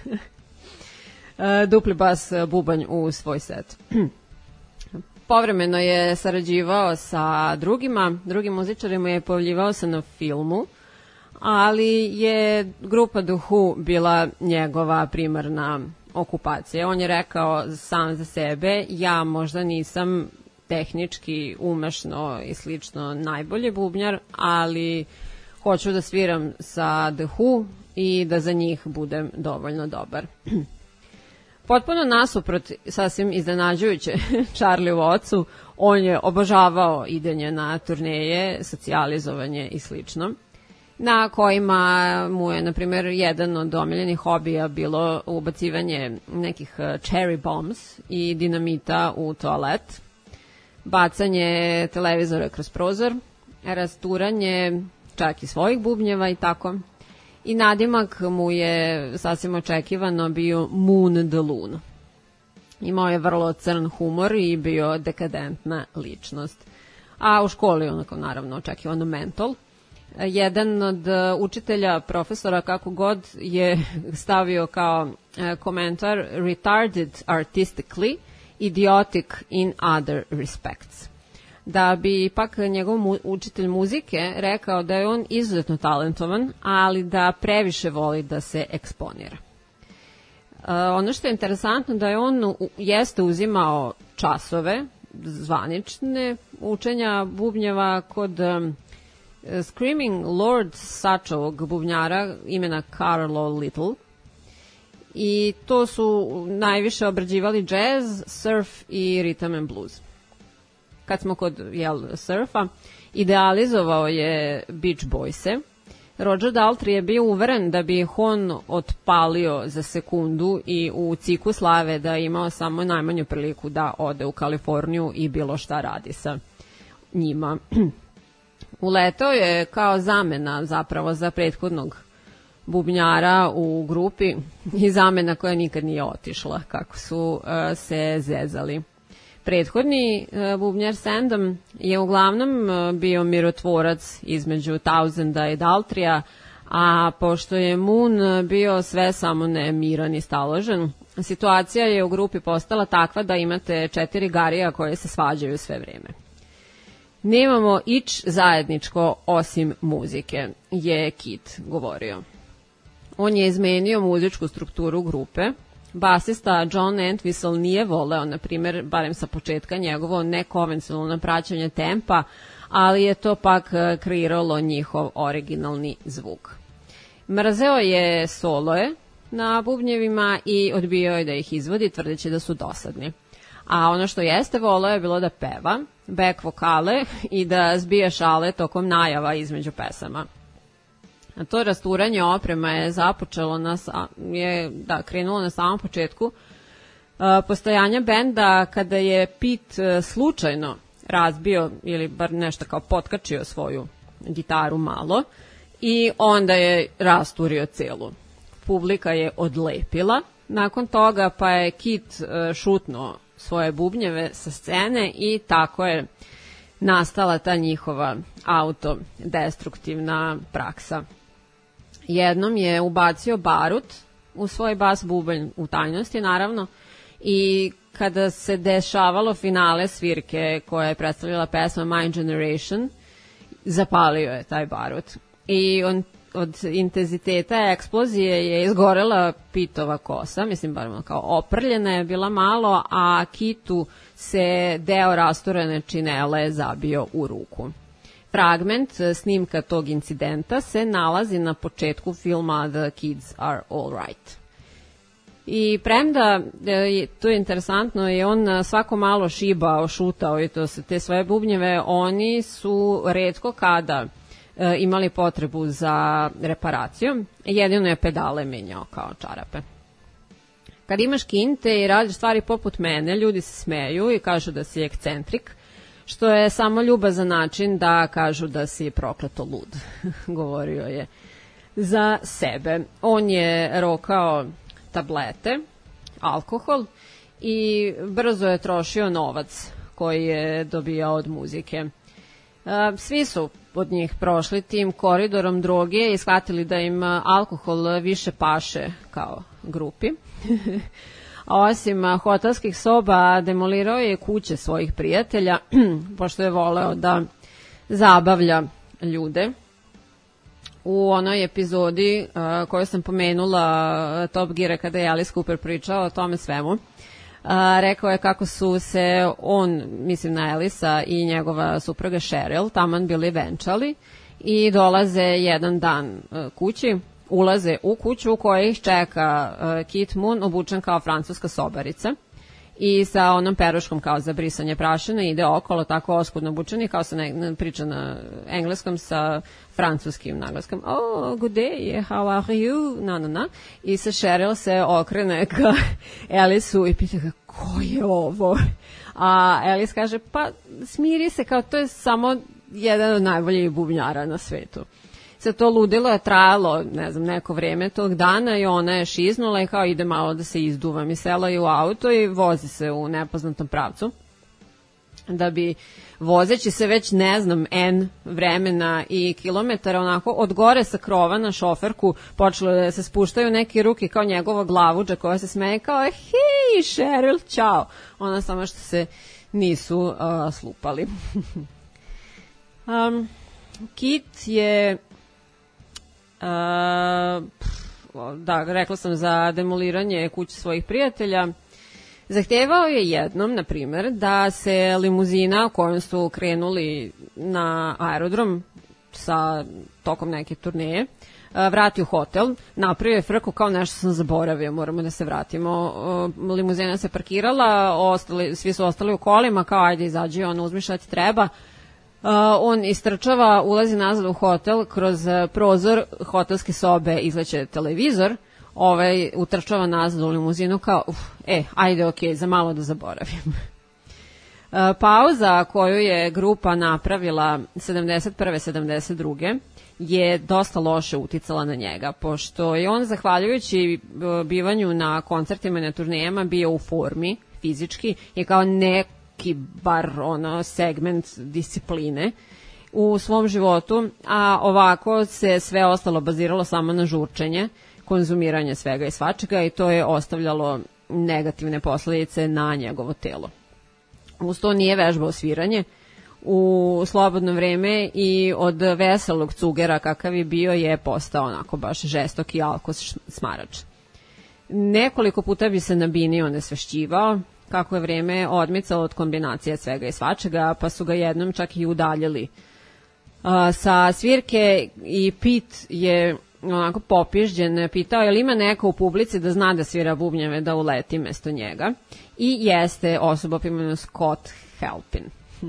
uh, dupli bas uh, bubanj u svoj set. Povremeno je sarađivao sa drugima, drugim muzičarima je pojavljivao se na filmu, ali je grupa The Who bila njegova primarna okupacija. On je rekao sam za sebe, ja možda nisam tehnički, umešno i slično najbolji bubnjar, ali hoću da sviram sa The Who i da za njih budem dovoljno dobar. Potpuno nasuprot sasvim iznenađujuće Charlie Wattsu, on je obožavao idenje na turneje, socijalizovanje i slično, na kojima mu je, na primjer, jedan od omiljenih hobija bilo ubacivanje nekih cherry bombs i dinamita u toalet, bacanje televizora kroz prozor, rasturanje čak i svojih bubnjeva i tako. I nadimak mu je sasvim očekivano bio Moon the Loon. Imao je vrlo crn humor i bio dekadentna ličnost. A u školi onako naravno očekivano mental. Jedan od učitelja, profesora, kako god, je stavio kao komentar retarded artistically, idiotic in other respects. Da bi pak njegov mu, učitelj muzike rekao da je on izuzetno talentovan, ali da previše voli da se eksponira. E, ono što je interesantno da je on u, jeste uzimao časove zvanične učenja bubnjeva kod um, Screaming Lord Satchovog bubnjara imena Carlo Little, i to su najviše obrađivali jazz, surf i rhythm and blues. Kad smo kod jel, surfa, idealizovao je Beach Boyse. Roger Daltrey je bio uveren da bi ih on otpalio za sekundu i u ciku slave da je imao samo najmanju priliku da ode u Kaliforniju i bilo šta radi sa njima. Uletao je kao zamena zapravo za prethodnog bubnjara u grupi i zamena koja nikad nije otišla, kako su uh, se zezali. Prethodni uh, bubnjar Sandom je uglavnom uh, bio mirotvorac između Townsenda i Daltrija, a pošto je Moon bio sve samo ne miran i staložen, situacija je u grupi postala takva da imate četiri garija koje se svađaju sve vreme. Nemamo ič zajedničko osim muzike, je Kit govorio. On je izmenio muzičku strukturu grupe. Basista John Entwistle nije voleo, na primjer, barem sa početka, njegovo nekonvencionalno praćenje tempa, ali je to pak kreiralo njihov originalni zvuk. Mrzeo je soloje na bubnjevima i odbijao je da ih izvodi, tvrdeći da su dosadni. A ono što jeste voleo je bilo da peva, back vokale i da zbija šale tokom najava između pesama. A to rasturanje oprema je započelo na, je, da, krenulo na samom početku uh, postojanja benda, kada je Pete uh, slučajno razbio ili bar nešto kao potkačio svoju gitaru malo i onda je rasturio celu. Publika je odlepila nakon toga, pa je Kit uh, šutnuo svoje bubnjeve sa scene i tako je nastala ta njihova autodestruktivna praksa. Jednom je ubacio barut u svoj bas bubanj u tajnosti, naravno, i kada se dešavalo finale svirke koja je predstavljala pesma My Generation, zapalio je taj barut. I on, od intenziteta eksplozije je izgorela Pitova kosa, mislim bar kao oprljena je bila malo, a Kitu se deo rasturene činele zabio u ruku. Fragment snimka tog incidenta se nalazi na početku filma The Kids Are All Right. I premda, to je interesantno, je on svako malo šibao, šutao i to se te svoje bubnjeve, oni su retko kada e, imali potrebu za reparacijom, jedino je pedale menjao kao čarape. Kad imaš kinte i radiš stvari poput mene, ljudi se smeju i kažu da si ekscentrik, što je samo ljubazan način da kažu da si prokleto lud, govorio je za sebe. On je rokao tablete, alkohol i brzo je trošio novac koji je dobijao od muzike. Svi su od njih prošli tim koridorom droge i shvatili da im alkohol više paše kao grupi. A osim hotelskih soba, demolirao je kuće svojih prijatelja, pošto je voleo da zabavlja ljude. U onoj epizodi uh, koju sam pomenula Top Geara, kada je Alice Cooper pričao o tome svemu, uh, rekao je kako su se on, mislim na Alisa i njegova supruga Cheryl, taman bili venčali i dolaze jedan dan uh, kući, ulaze u kuću u kojoj ih čeka uh, Kit Moon obučen kao francuska sobarica i sa onom peruškom kao za brisanje prašine ide okolo tako oskudno obučeni kao se ne, priča na engleskom sa francuskim naglaskom. Oh, good day, how are you? Na, na, na. I sa Cheryl se okrene ka Alice-u i pita ga, ko je ovo? A Alice kaže, pa smiri se, kao to je samo jedan od najboljih bubnjara na svetu. Sad to ludilo je trajalo, ne znam, neko vreme tog dana i ona je šiznula i kao ide malo da se izduva. Mi sela je u auto i vozi se u nepoznatom pravcu. Da bi vozeći se već, ne znam, N vremena i kilometara onako od gore sa krova na šoferku počelo da se spuštaju neke ruke kao njegova glavuđa koja se smeje kao hej, Cheryl, čao. Ona samo što se nisu uh, slupali. um, Kit je Uh, da, rekla sam za demoliranje kuće svojih prijatelja. Zahtevao je jednom, na primjer, da se limuzina kojom su krenuli na aerodrom sa tokom neke turneje vrati u hotel, napravio je frku kao nešto sam zaboravio, moramo da se vratimo. Limuzina se parkirala, ostali, svi su ostali u kolima, kao ajde izađi, on uzmi šta ti treba. Uh, on istrčava, ulazi nazad u hotel, kroz uh, prozor hotelske sobe izleće televizor, ovaj utrčava nazad u limuzinu kao, uf, e, ajde, okej, za malo da zaboravim. uh, pauza koju je grupa napravila sedamdeset prve sedamdeset druge je dosta loše uticala na njega, pošto je on, zahvaljujući uh, bivanju na koncertima i na turnejama, bio u formi, fizički, je kao ne bar ono segment discipline u svom životu, a ovako se sve ostalo baziralo samo na žurčenje, konzumiranje svega i svačega i to je ostavljalo negativne posledice na njegovo telo. Uz to nije vežbao sviranje, u slobodno vreme i od veselog cugera kakav je bio je postao onako baš žestok i alkos smarač. Nekoliko puta bi se nabinio nesvešćivao, kako je vreme odmicalo od kombinacije svega i svačega, pa su ga jednom čak i udaljili a, sa svirke i Pete je onako popižđen pitao je li ima neko u publici da zna da svira bubnjeve da uleti mesto njega i jeste osoba po imenu Scott Halpin.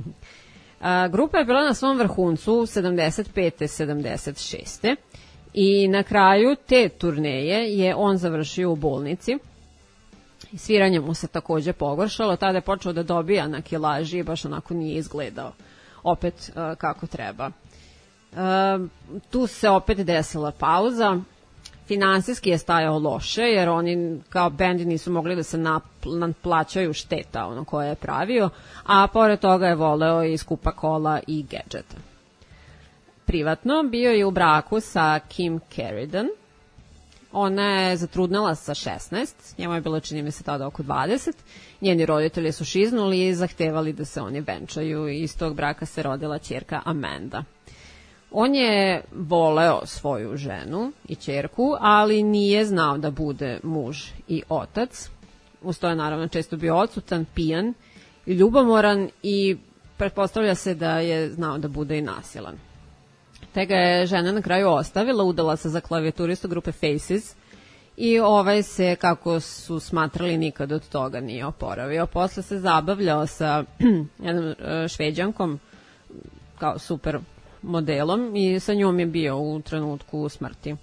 A, grupa je bila na svom vrhuncu sedamdeset pete sedamdeset šeste i na kraju te turneje je on završio u bolnici. Sviranje mu se takođe pogoršalo, tada je počeo da dobija na kilaži i baš onako nije izgledao opet uh, kako treba. Uh, tu se opet desila pauza, finansijski je stajao loše jer oni kao bendi nisu mogli da se naplaćaju šteta ono koje je pravio, a pored toga je voleo i skupa kola i gadžeta. Privatno bio je u braku sa Kim Carridan. Ona je zatrudnela sa šesnaest, njemu je bilo čini mi se tada oko dvadeset, njeni roditelji su šiznuli i zahtevali da se oni venčaju i iz tog braka se rodila ćerka Amanda. On je voleo svoju ženu i ćerku, ali nije znao da bude muž i otac. Uz to je naravno često bio odsutan, pijan i ljubomoran i pretpostavlja se da je znao da bude i nasilan. Te ga je žena na kraju ostavila, udala se za klavijaturistu grupe Faces i ovaj se, kako su smatrali, nikad od toga nije oporavio. Posle se zabavljao sa jednom Šveđankom kao super modelom i sa njom je bio u trenutku smrti.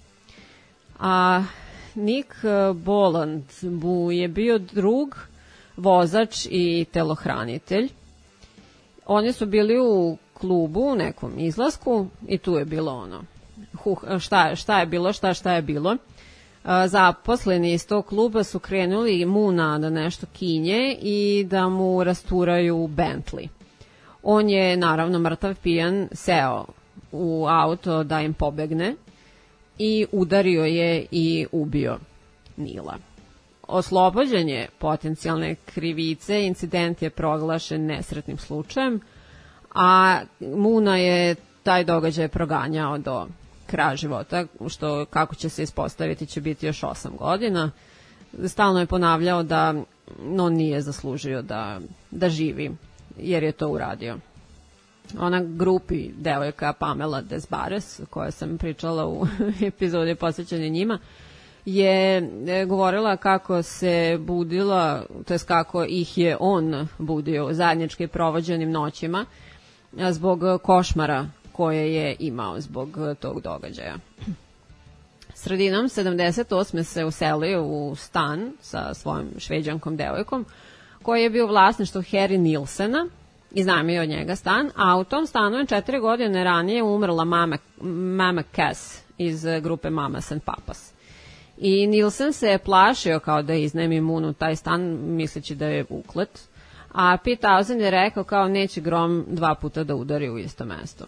A Nick Boland mu je bio drug, vozač i telohranitelj. Oni su bili u klubu, u nekom izlasku i tu je bilo ono, huh, šta, šta je bilo, šta, šta je bilo. Zaposleni iz tog kluba su krenuli mu na da nešto kinje i da mu rasturaju Bentley. On je naravno mrtav pijan seo u auto da im pobegne i udario je i ubio Nila. Oslobođen je potencijalne krivice, incident je proglašen nesretnim slučajem, a Muna je taj događaj proganjao do kraja života, što kako će se ispostaviti će biti još osam godina. Stalno je ponavljao da on nije zaslužio da, da živi, jer je to uradio. Ona grupi devojka Pamela Desbares, koja sam pričala u epizodi posvećene njima, je govorila kako se budila, to jest kako ih je on budio zajednički provođenim noćima zbog košmara koje je imao zbog tog događaja. Sredinom sedamdeset osme se uselio u stan sa svojom šveđankom devojkom koji je bio vlasništvo Harry Nilsena, iznajmio od njega stan, a u tom stanu je četiri godine ranije umrla mama, mama Cass iz grupe Mamas and Papas. I Nilsen se je plašio kao da iznajmi Moonu taj stan, misleći da je uklet, a Pete Townshend je rekao kao neće grom dva puta da udari u isto mesto.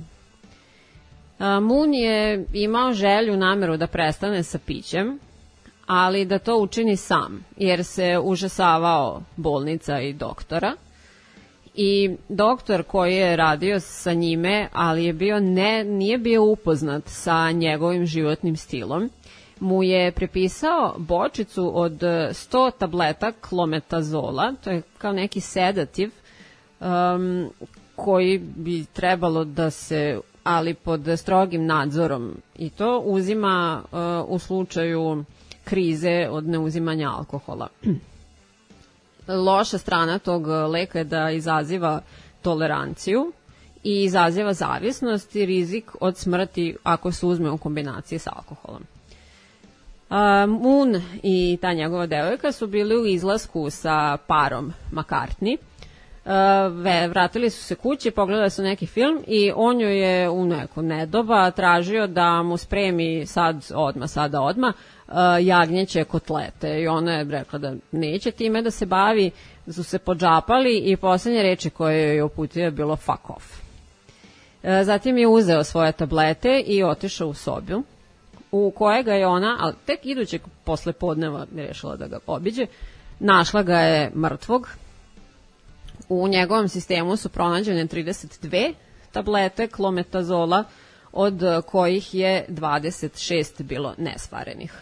Moon je imao želju, nameru da prestane sa pićem, ali da to učini sam, jer se užasavao bolnica i doktora. I doktor koji je radio sa njime, ali je bio ne, nije bio upoznat sa njegovim životnim stilom, mu je prepisao bočicu od sto tableta klometazola, to je kao neki sedativ um, koji bi trebalo da se, ali pod strogim nadzorom, i to uzima uh, u slučaju krize od neuzimanja alkohola. Loša strana tog leka je da izaziva toleranciju i izaziva zavisnost i rizik od smrti ako se uzme u kombinaciji sa alkoholom. Uh, Moon i ta njegova devojka su bili u izlasku sa parom McCartney. Uh, vratili su se kući, pogledali su neki film i on joj je u neko nedoba tražio da mu spremi sad odma, sada odma uh, jagnjeće kotlete i ona je rekla da neće time da se bavi, da su se podžapali i poslednje reči koje joj je uputio je bilo fuck off. Uh, zatim je uzeo svoje tablete i otišao u sobu u kojega je ona, ali tek idućeg posle podneva je rešila da ga obiđe, našla ga je mrtvog U njegovom sistemu su pronađene trideset dve tablete klometazola, od kojih je dvadeset šest bilo nesvarenih.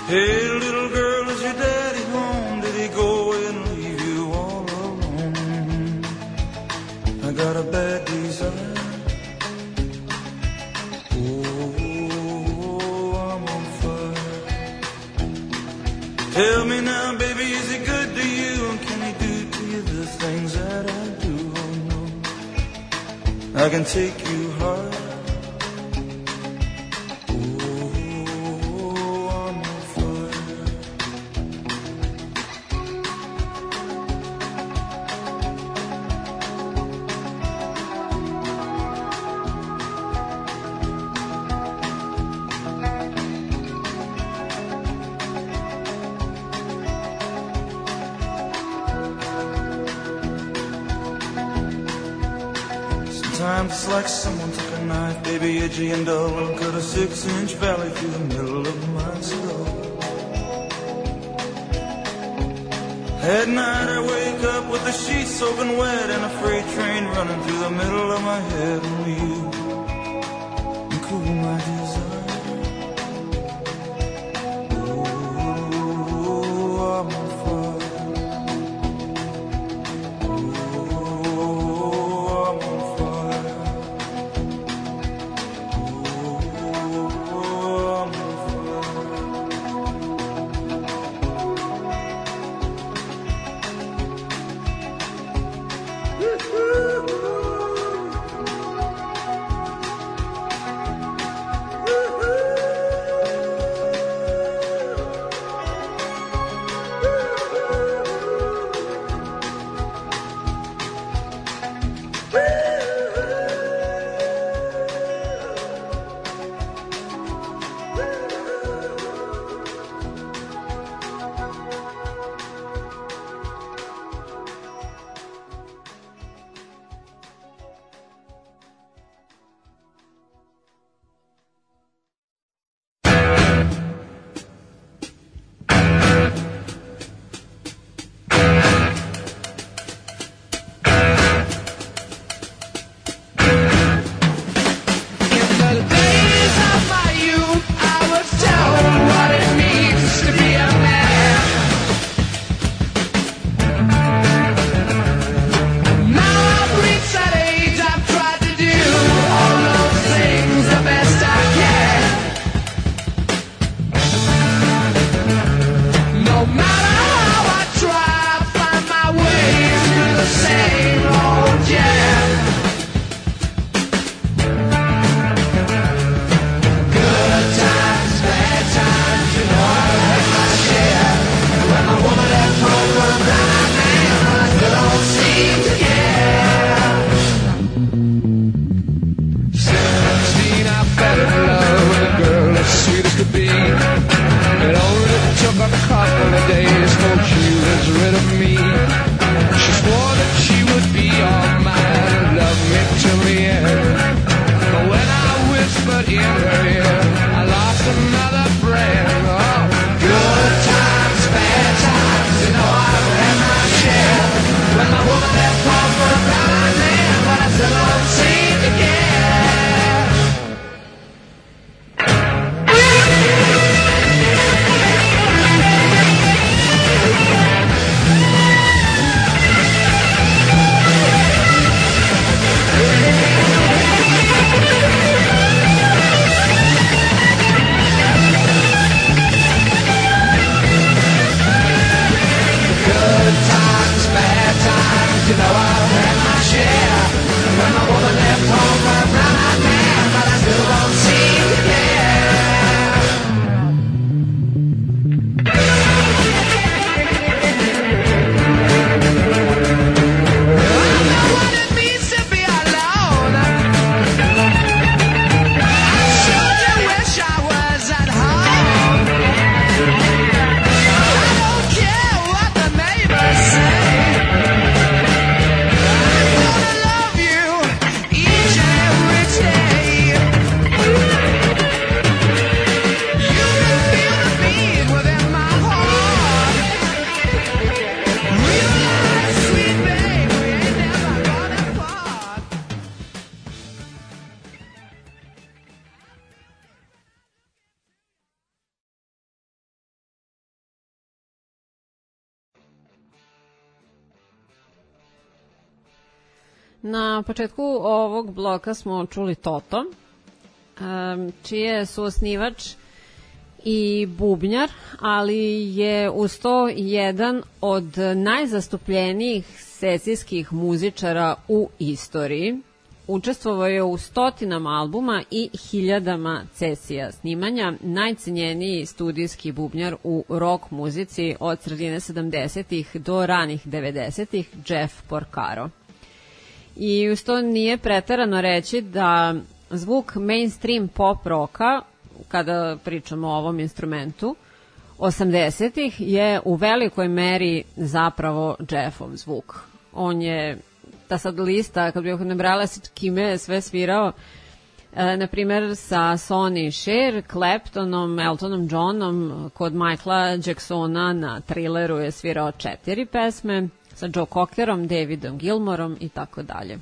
Hey, little girl, is your daddy home? Did he go away and leave you all alone? I got a bad desire. Oh, I'm on fire. Tell me now, baby, is he good to you? And can he do to you the things that I do? Oh, no. I can take you high. Sometimes it's like someone took a knife, baby, edgy and dull, and cut a six-inch valley through the middle of my skull. At night I wake up with the sheets soaking wet and a freight train running through the middle of my head. Only you can cool my desire. Oh, I'm on fire. Na početku ovog bloka smo čuli Toto, čije su osnivač i bubnjar, ali je uz to jedan od najzastupljenijih sesijskih muzičara u istoriji. Učestvovao je u stotinama albuma i hiljadama sesija snimanja, najcenjeniji studijski bubnjar u rock muzici od sredine sedamdesetih do ranih devedesetih, Jeff Porcaro. I uz to nije preterano reći da zvuk mainstream pop roka, kada pričamo o ovom instrumentu, osamdesetih je u velikoj meri zapravo Jeffov zvuk. On je, ta sad lista, kad bih nabrala kime je sve svirao, e, na primjer sa Sonny Cher, Claptonom, Eltonom Johnom, kod Michaela Jacksona na Thrilleru je svirao četiri pesme, sa Joe Cockerom, Davidom Gilmorom i tako dalje.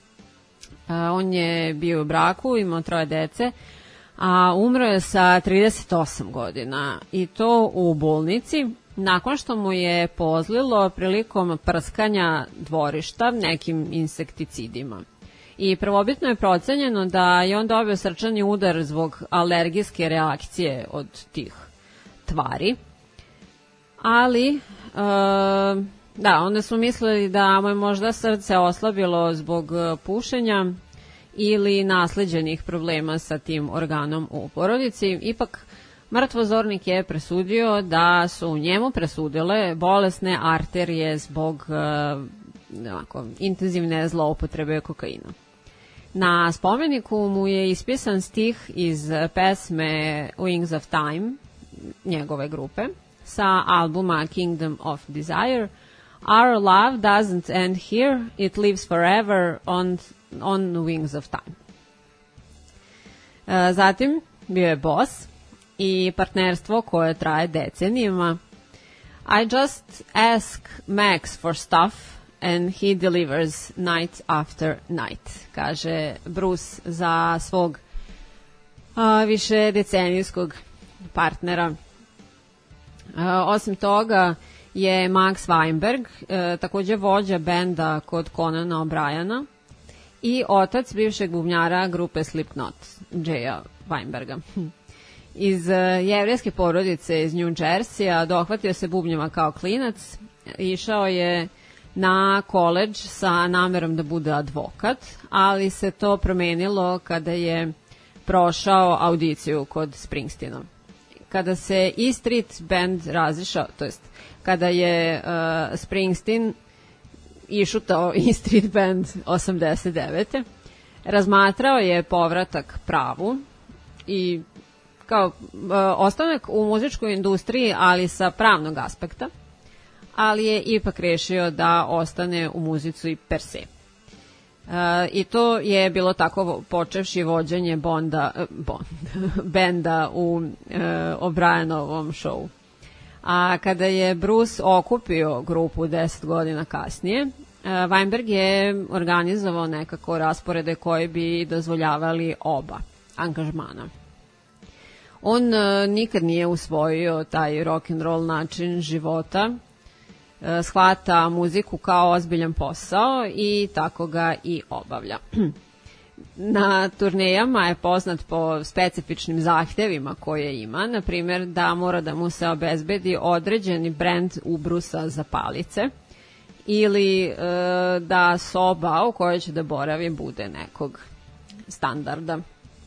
On je bio u braku, imao troje dece, a umro je sa trideset osam godina i to u bolnici nakon što mu je pozlilo prilikom prskanja dvorišta nekim insekticidima. I prvobitno je procenjeno da je on dobio srčani udar zbog alergijske reakcije od tih tvari, ali e, da, onda su mislili da mu je možda srce oslabilo zbog pušenja ili nasleđenih problema sa tim organom u porodici. Ipak, mrtvozornik je presudio da su u njemu presudile bolesne arterije zbog uh, ovako, intenzivne zloupotrebe kokaina. Na spomeniku mu je ispisan stih iz pesme Wings of Time, njegove grupe, sa albuma Kingdom of Desire. Our love doesn't end here, it lives forever on, on the wings of time. E, zatim bio je Boss i partnerstvo koje traje decenijima. I just ask Max for stuff and he delivers night after night, kaže Bruce za svog a, više decenijskog partnera. A, osim toga je Max Weinberg, e, takođe vođa benda kod Conana O'Briana i otac bivšeg bubnjara grupe Slipknot, Jaya Weinberga. Iz e, jevrejske porodice iz New Jersey-a dohvatio se bubnjeva kao klinac, išao je na koledž sa namerom da bude advokat, ali se to promenilo kada je prošao audiciju kod Springsteena. Kada se E Street Band razišao, to jest kada je uh, Springsteen išutao E Street Band osamdeset devete razmatrao je povratak pravu i kao uh, ostanak u muzičkoj industriji, ali sa pravnog aspekta, ali je ipak rešio da ostane u muzici per se. Uh, I to je bilo tako počevši vođenje Bonda, uh, Bond, benda u uh, O'Brienovom showu. A kada je Bruce okupio grupu deset godina kasnije, uh, Weinberg je organizovao nekako rasporede koji bi dozvoljavali oba angažmana. On uh, nikad nije usvojio taj rock and roll način života, shvata muziku kao ozbiljan posao i tako ga i obavlja. Na turnejama je poznat po specifičnim zahtevima koje ima, na primjer da mora da mu se obezbedi određeni brend ubrusa za palice ili e, da soba u kojoj će da boravi bude nekog standarda.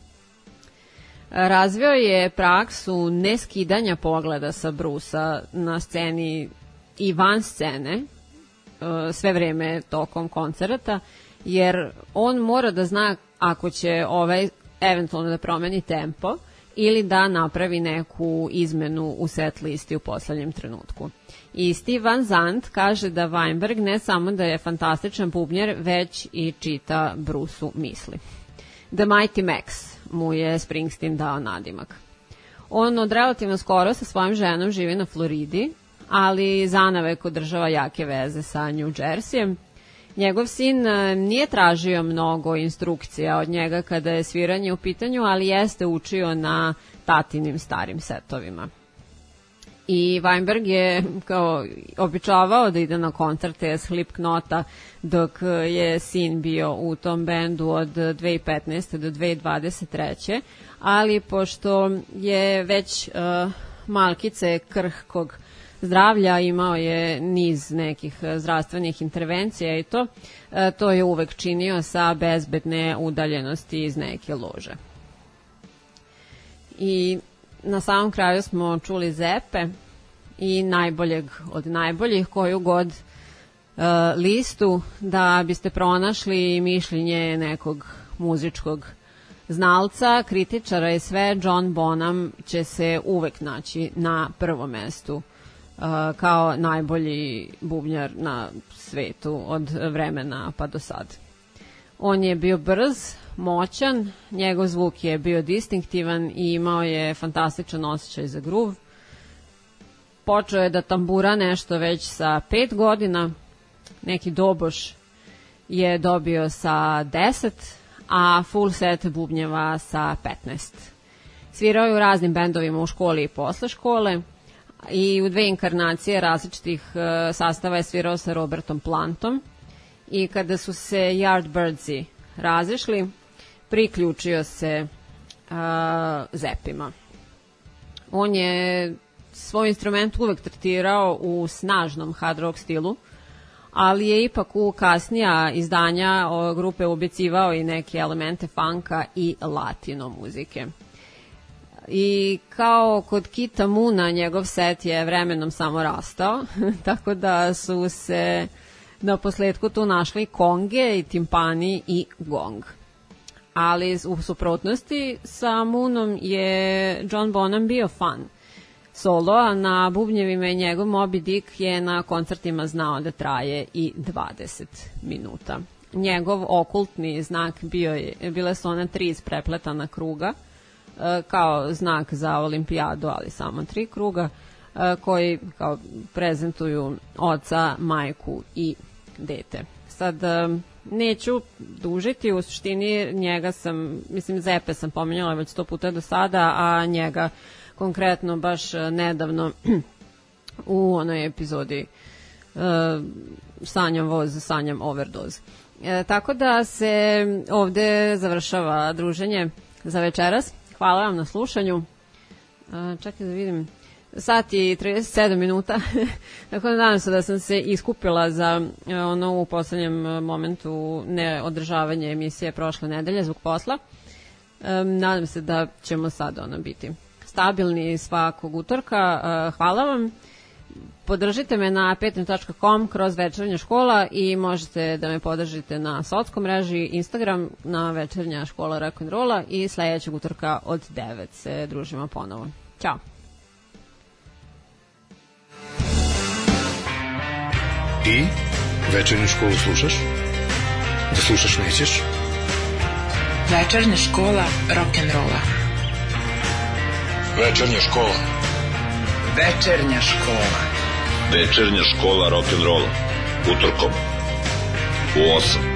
Razvio je praksu neskidanja pogleda sa Brusa na sceni i van scene sve vreme tokom koncerta, jer on mora da zna ako će ovaj eventualno da promeni tempo ili da napravi neku izmenu u set listi u poslednjem trenutku. I Steve Van Zandt kaže da Weinberg ne samo da je fantastičan bubnjar, već i čita Bruce-u misli. The Mighty Max mu je Springsteen dao nadimak. On od relativno skoro sa svojom ženom živi na Floridi, ali zanavek održava jake veze sa New Jerseyem. Njegov sin nije tražio mnogo instrukcija od njega kada je sviranje u pitanju, ali jeste učio na tatinim starim setovima. I Weinberg je kao običavao da ide na koncerte Slipknota dok je sin bio u tom bendu od dve hiljade petnaeste do dve hiljade dvadeset treće ali pošto je već uh, malkice krhkog zdravlja, imao je niz nekih zdravstvenih intervencija i to, uh, to je uvek činio sa bezbedne udaljenosti iz neke lože. I na samom kraju smo čuli Zepe i najboljeg od najboljih, koju god uh, listu da biste pronašli mišljenje nekog muzičkog znalca, kritičara i sve, John Bonham će se uvek naći na prvom mestu uh, kao najbolji bubnjar na svetu od vremena pa do sad. On je bio brz, moćan, njegov zvuk je bio distinktivan i imao je fantastičan osjećaj za groove. Počeo je da tambura nešto već sa pet godina, neki doboš je dobio sa deset, a full set bubnjeva sa petnaest. Svirao je u raznim bendovima u školi i posle škole i u dve inkarnacije različitih uh, sastava je svirao sa Robertom Plantom i kada su se Yardbirdsi razišli, priključio se uh, Zepima. On je svoj instrument uvek tretirao u snažnom hard rock stilu, ali je ipak u kasnija izdanja o grupe ubecivao i neke elemente funka i latino muzike. I kao kod Kita Moona, njegov set je vremenom samo rastao, tako da su se na posledku tu našli konge i timpani i gong. Ali u suprotnosti sa Moonom je John Bonham bio fan solo, a na bubnjevima i njegov Moby Dick je na koncertima znao da traje i dvadeset minuta. Njegov okultni znak bio je, bile su one tri isprepletana kruga, kao znak za olimpijadu, ali samo tri kruga, koji kao prezentuju oca, majku i dete. Sad, neću dužiti, u suštini njega sam, mislim Zepe sam pominjala već sto puta do sada, a njega konkretno baš nedavno u onoj epizodi uh, Sanjam voz, sanjam overdose. E, tako da se ovde završava druženje za večeras. Hvala vam na slušanju. E, čekaj da vidim. Sat i trideset sedam minuta. Tako da nadam se da sam se iskupila za ono u poslednjem momentu neodržavanje emisije prošle nedelje zbog posla. E, nadam se da ćemo sad ono biti stabilni svakog utorka. Hvala vam. Podržite me na patreon tačka com kroz Večernja škola i možete da me podržite na socijalskoj mreži Instagram na Večernja škola rock'n'rolla i sledećeg utorka od devet se družimo ponovo. Ćao. I Večernju školu slušaš? Da slušaš nećeš? Večernja škola rock'n'rolla. Večernja škola. Večernja škola. Večernja škola rock'n'rolla. Utorkom u osam.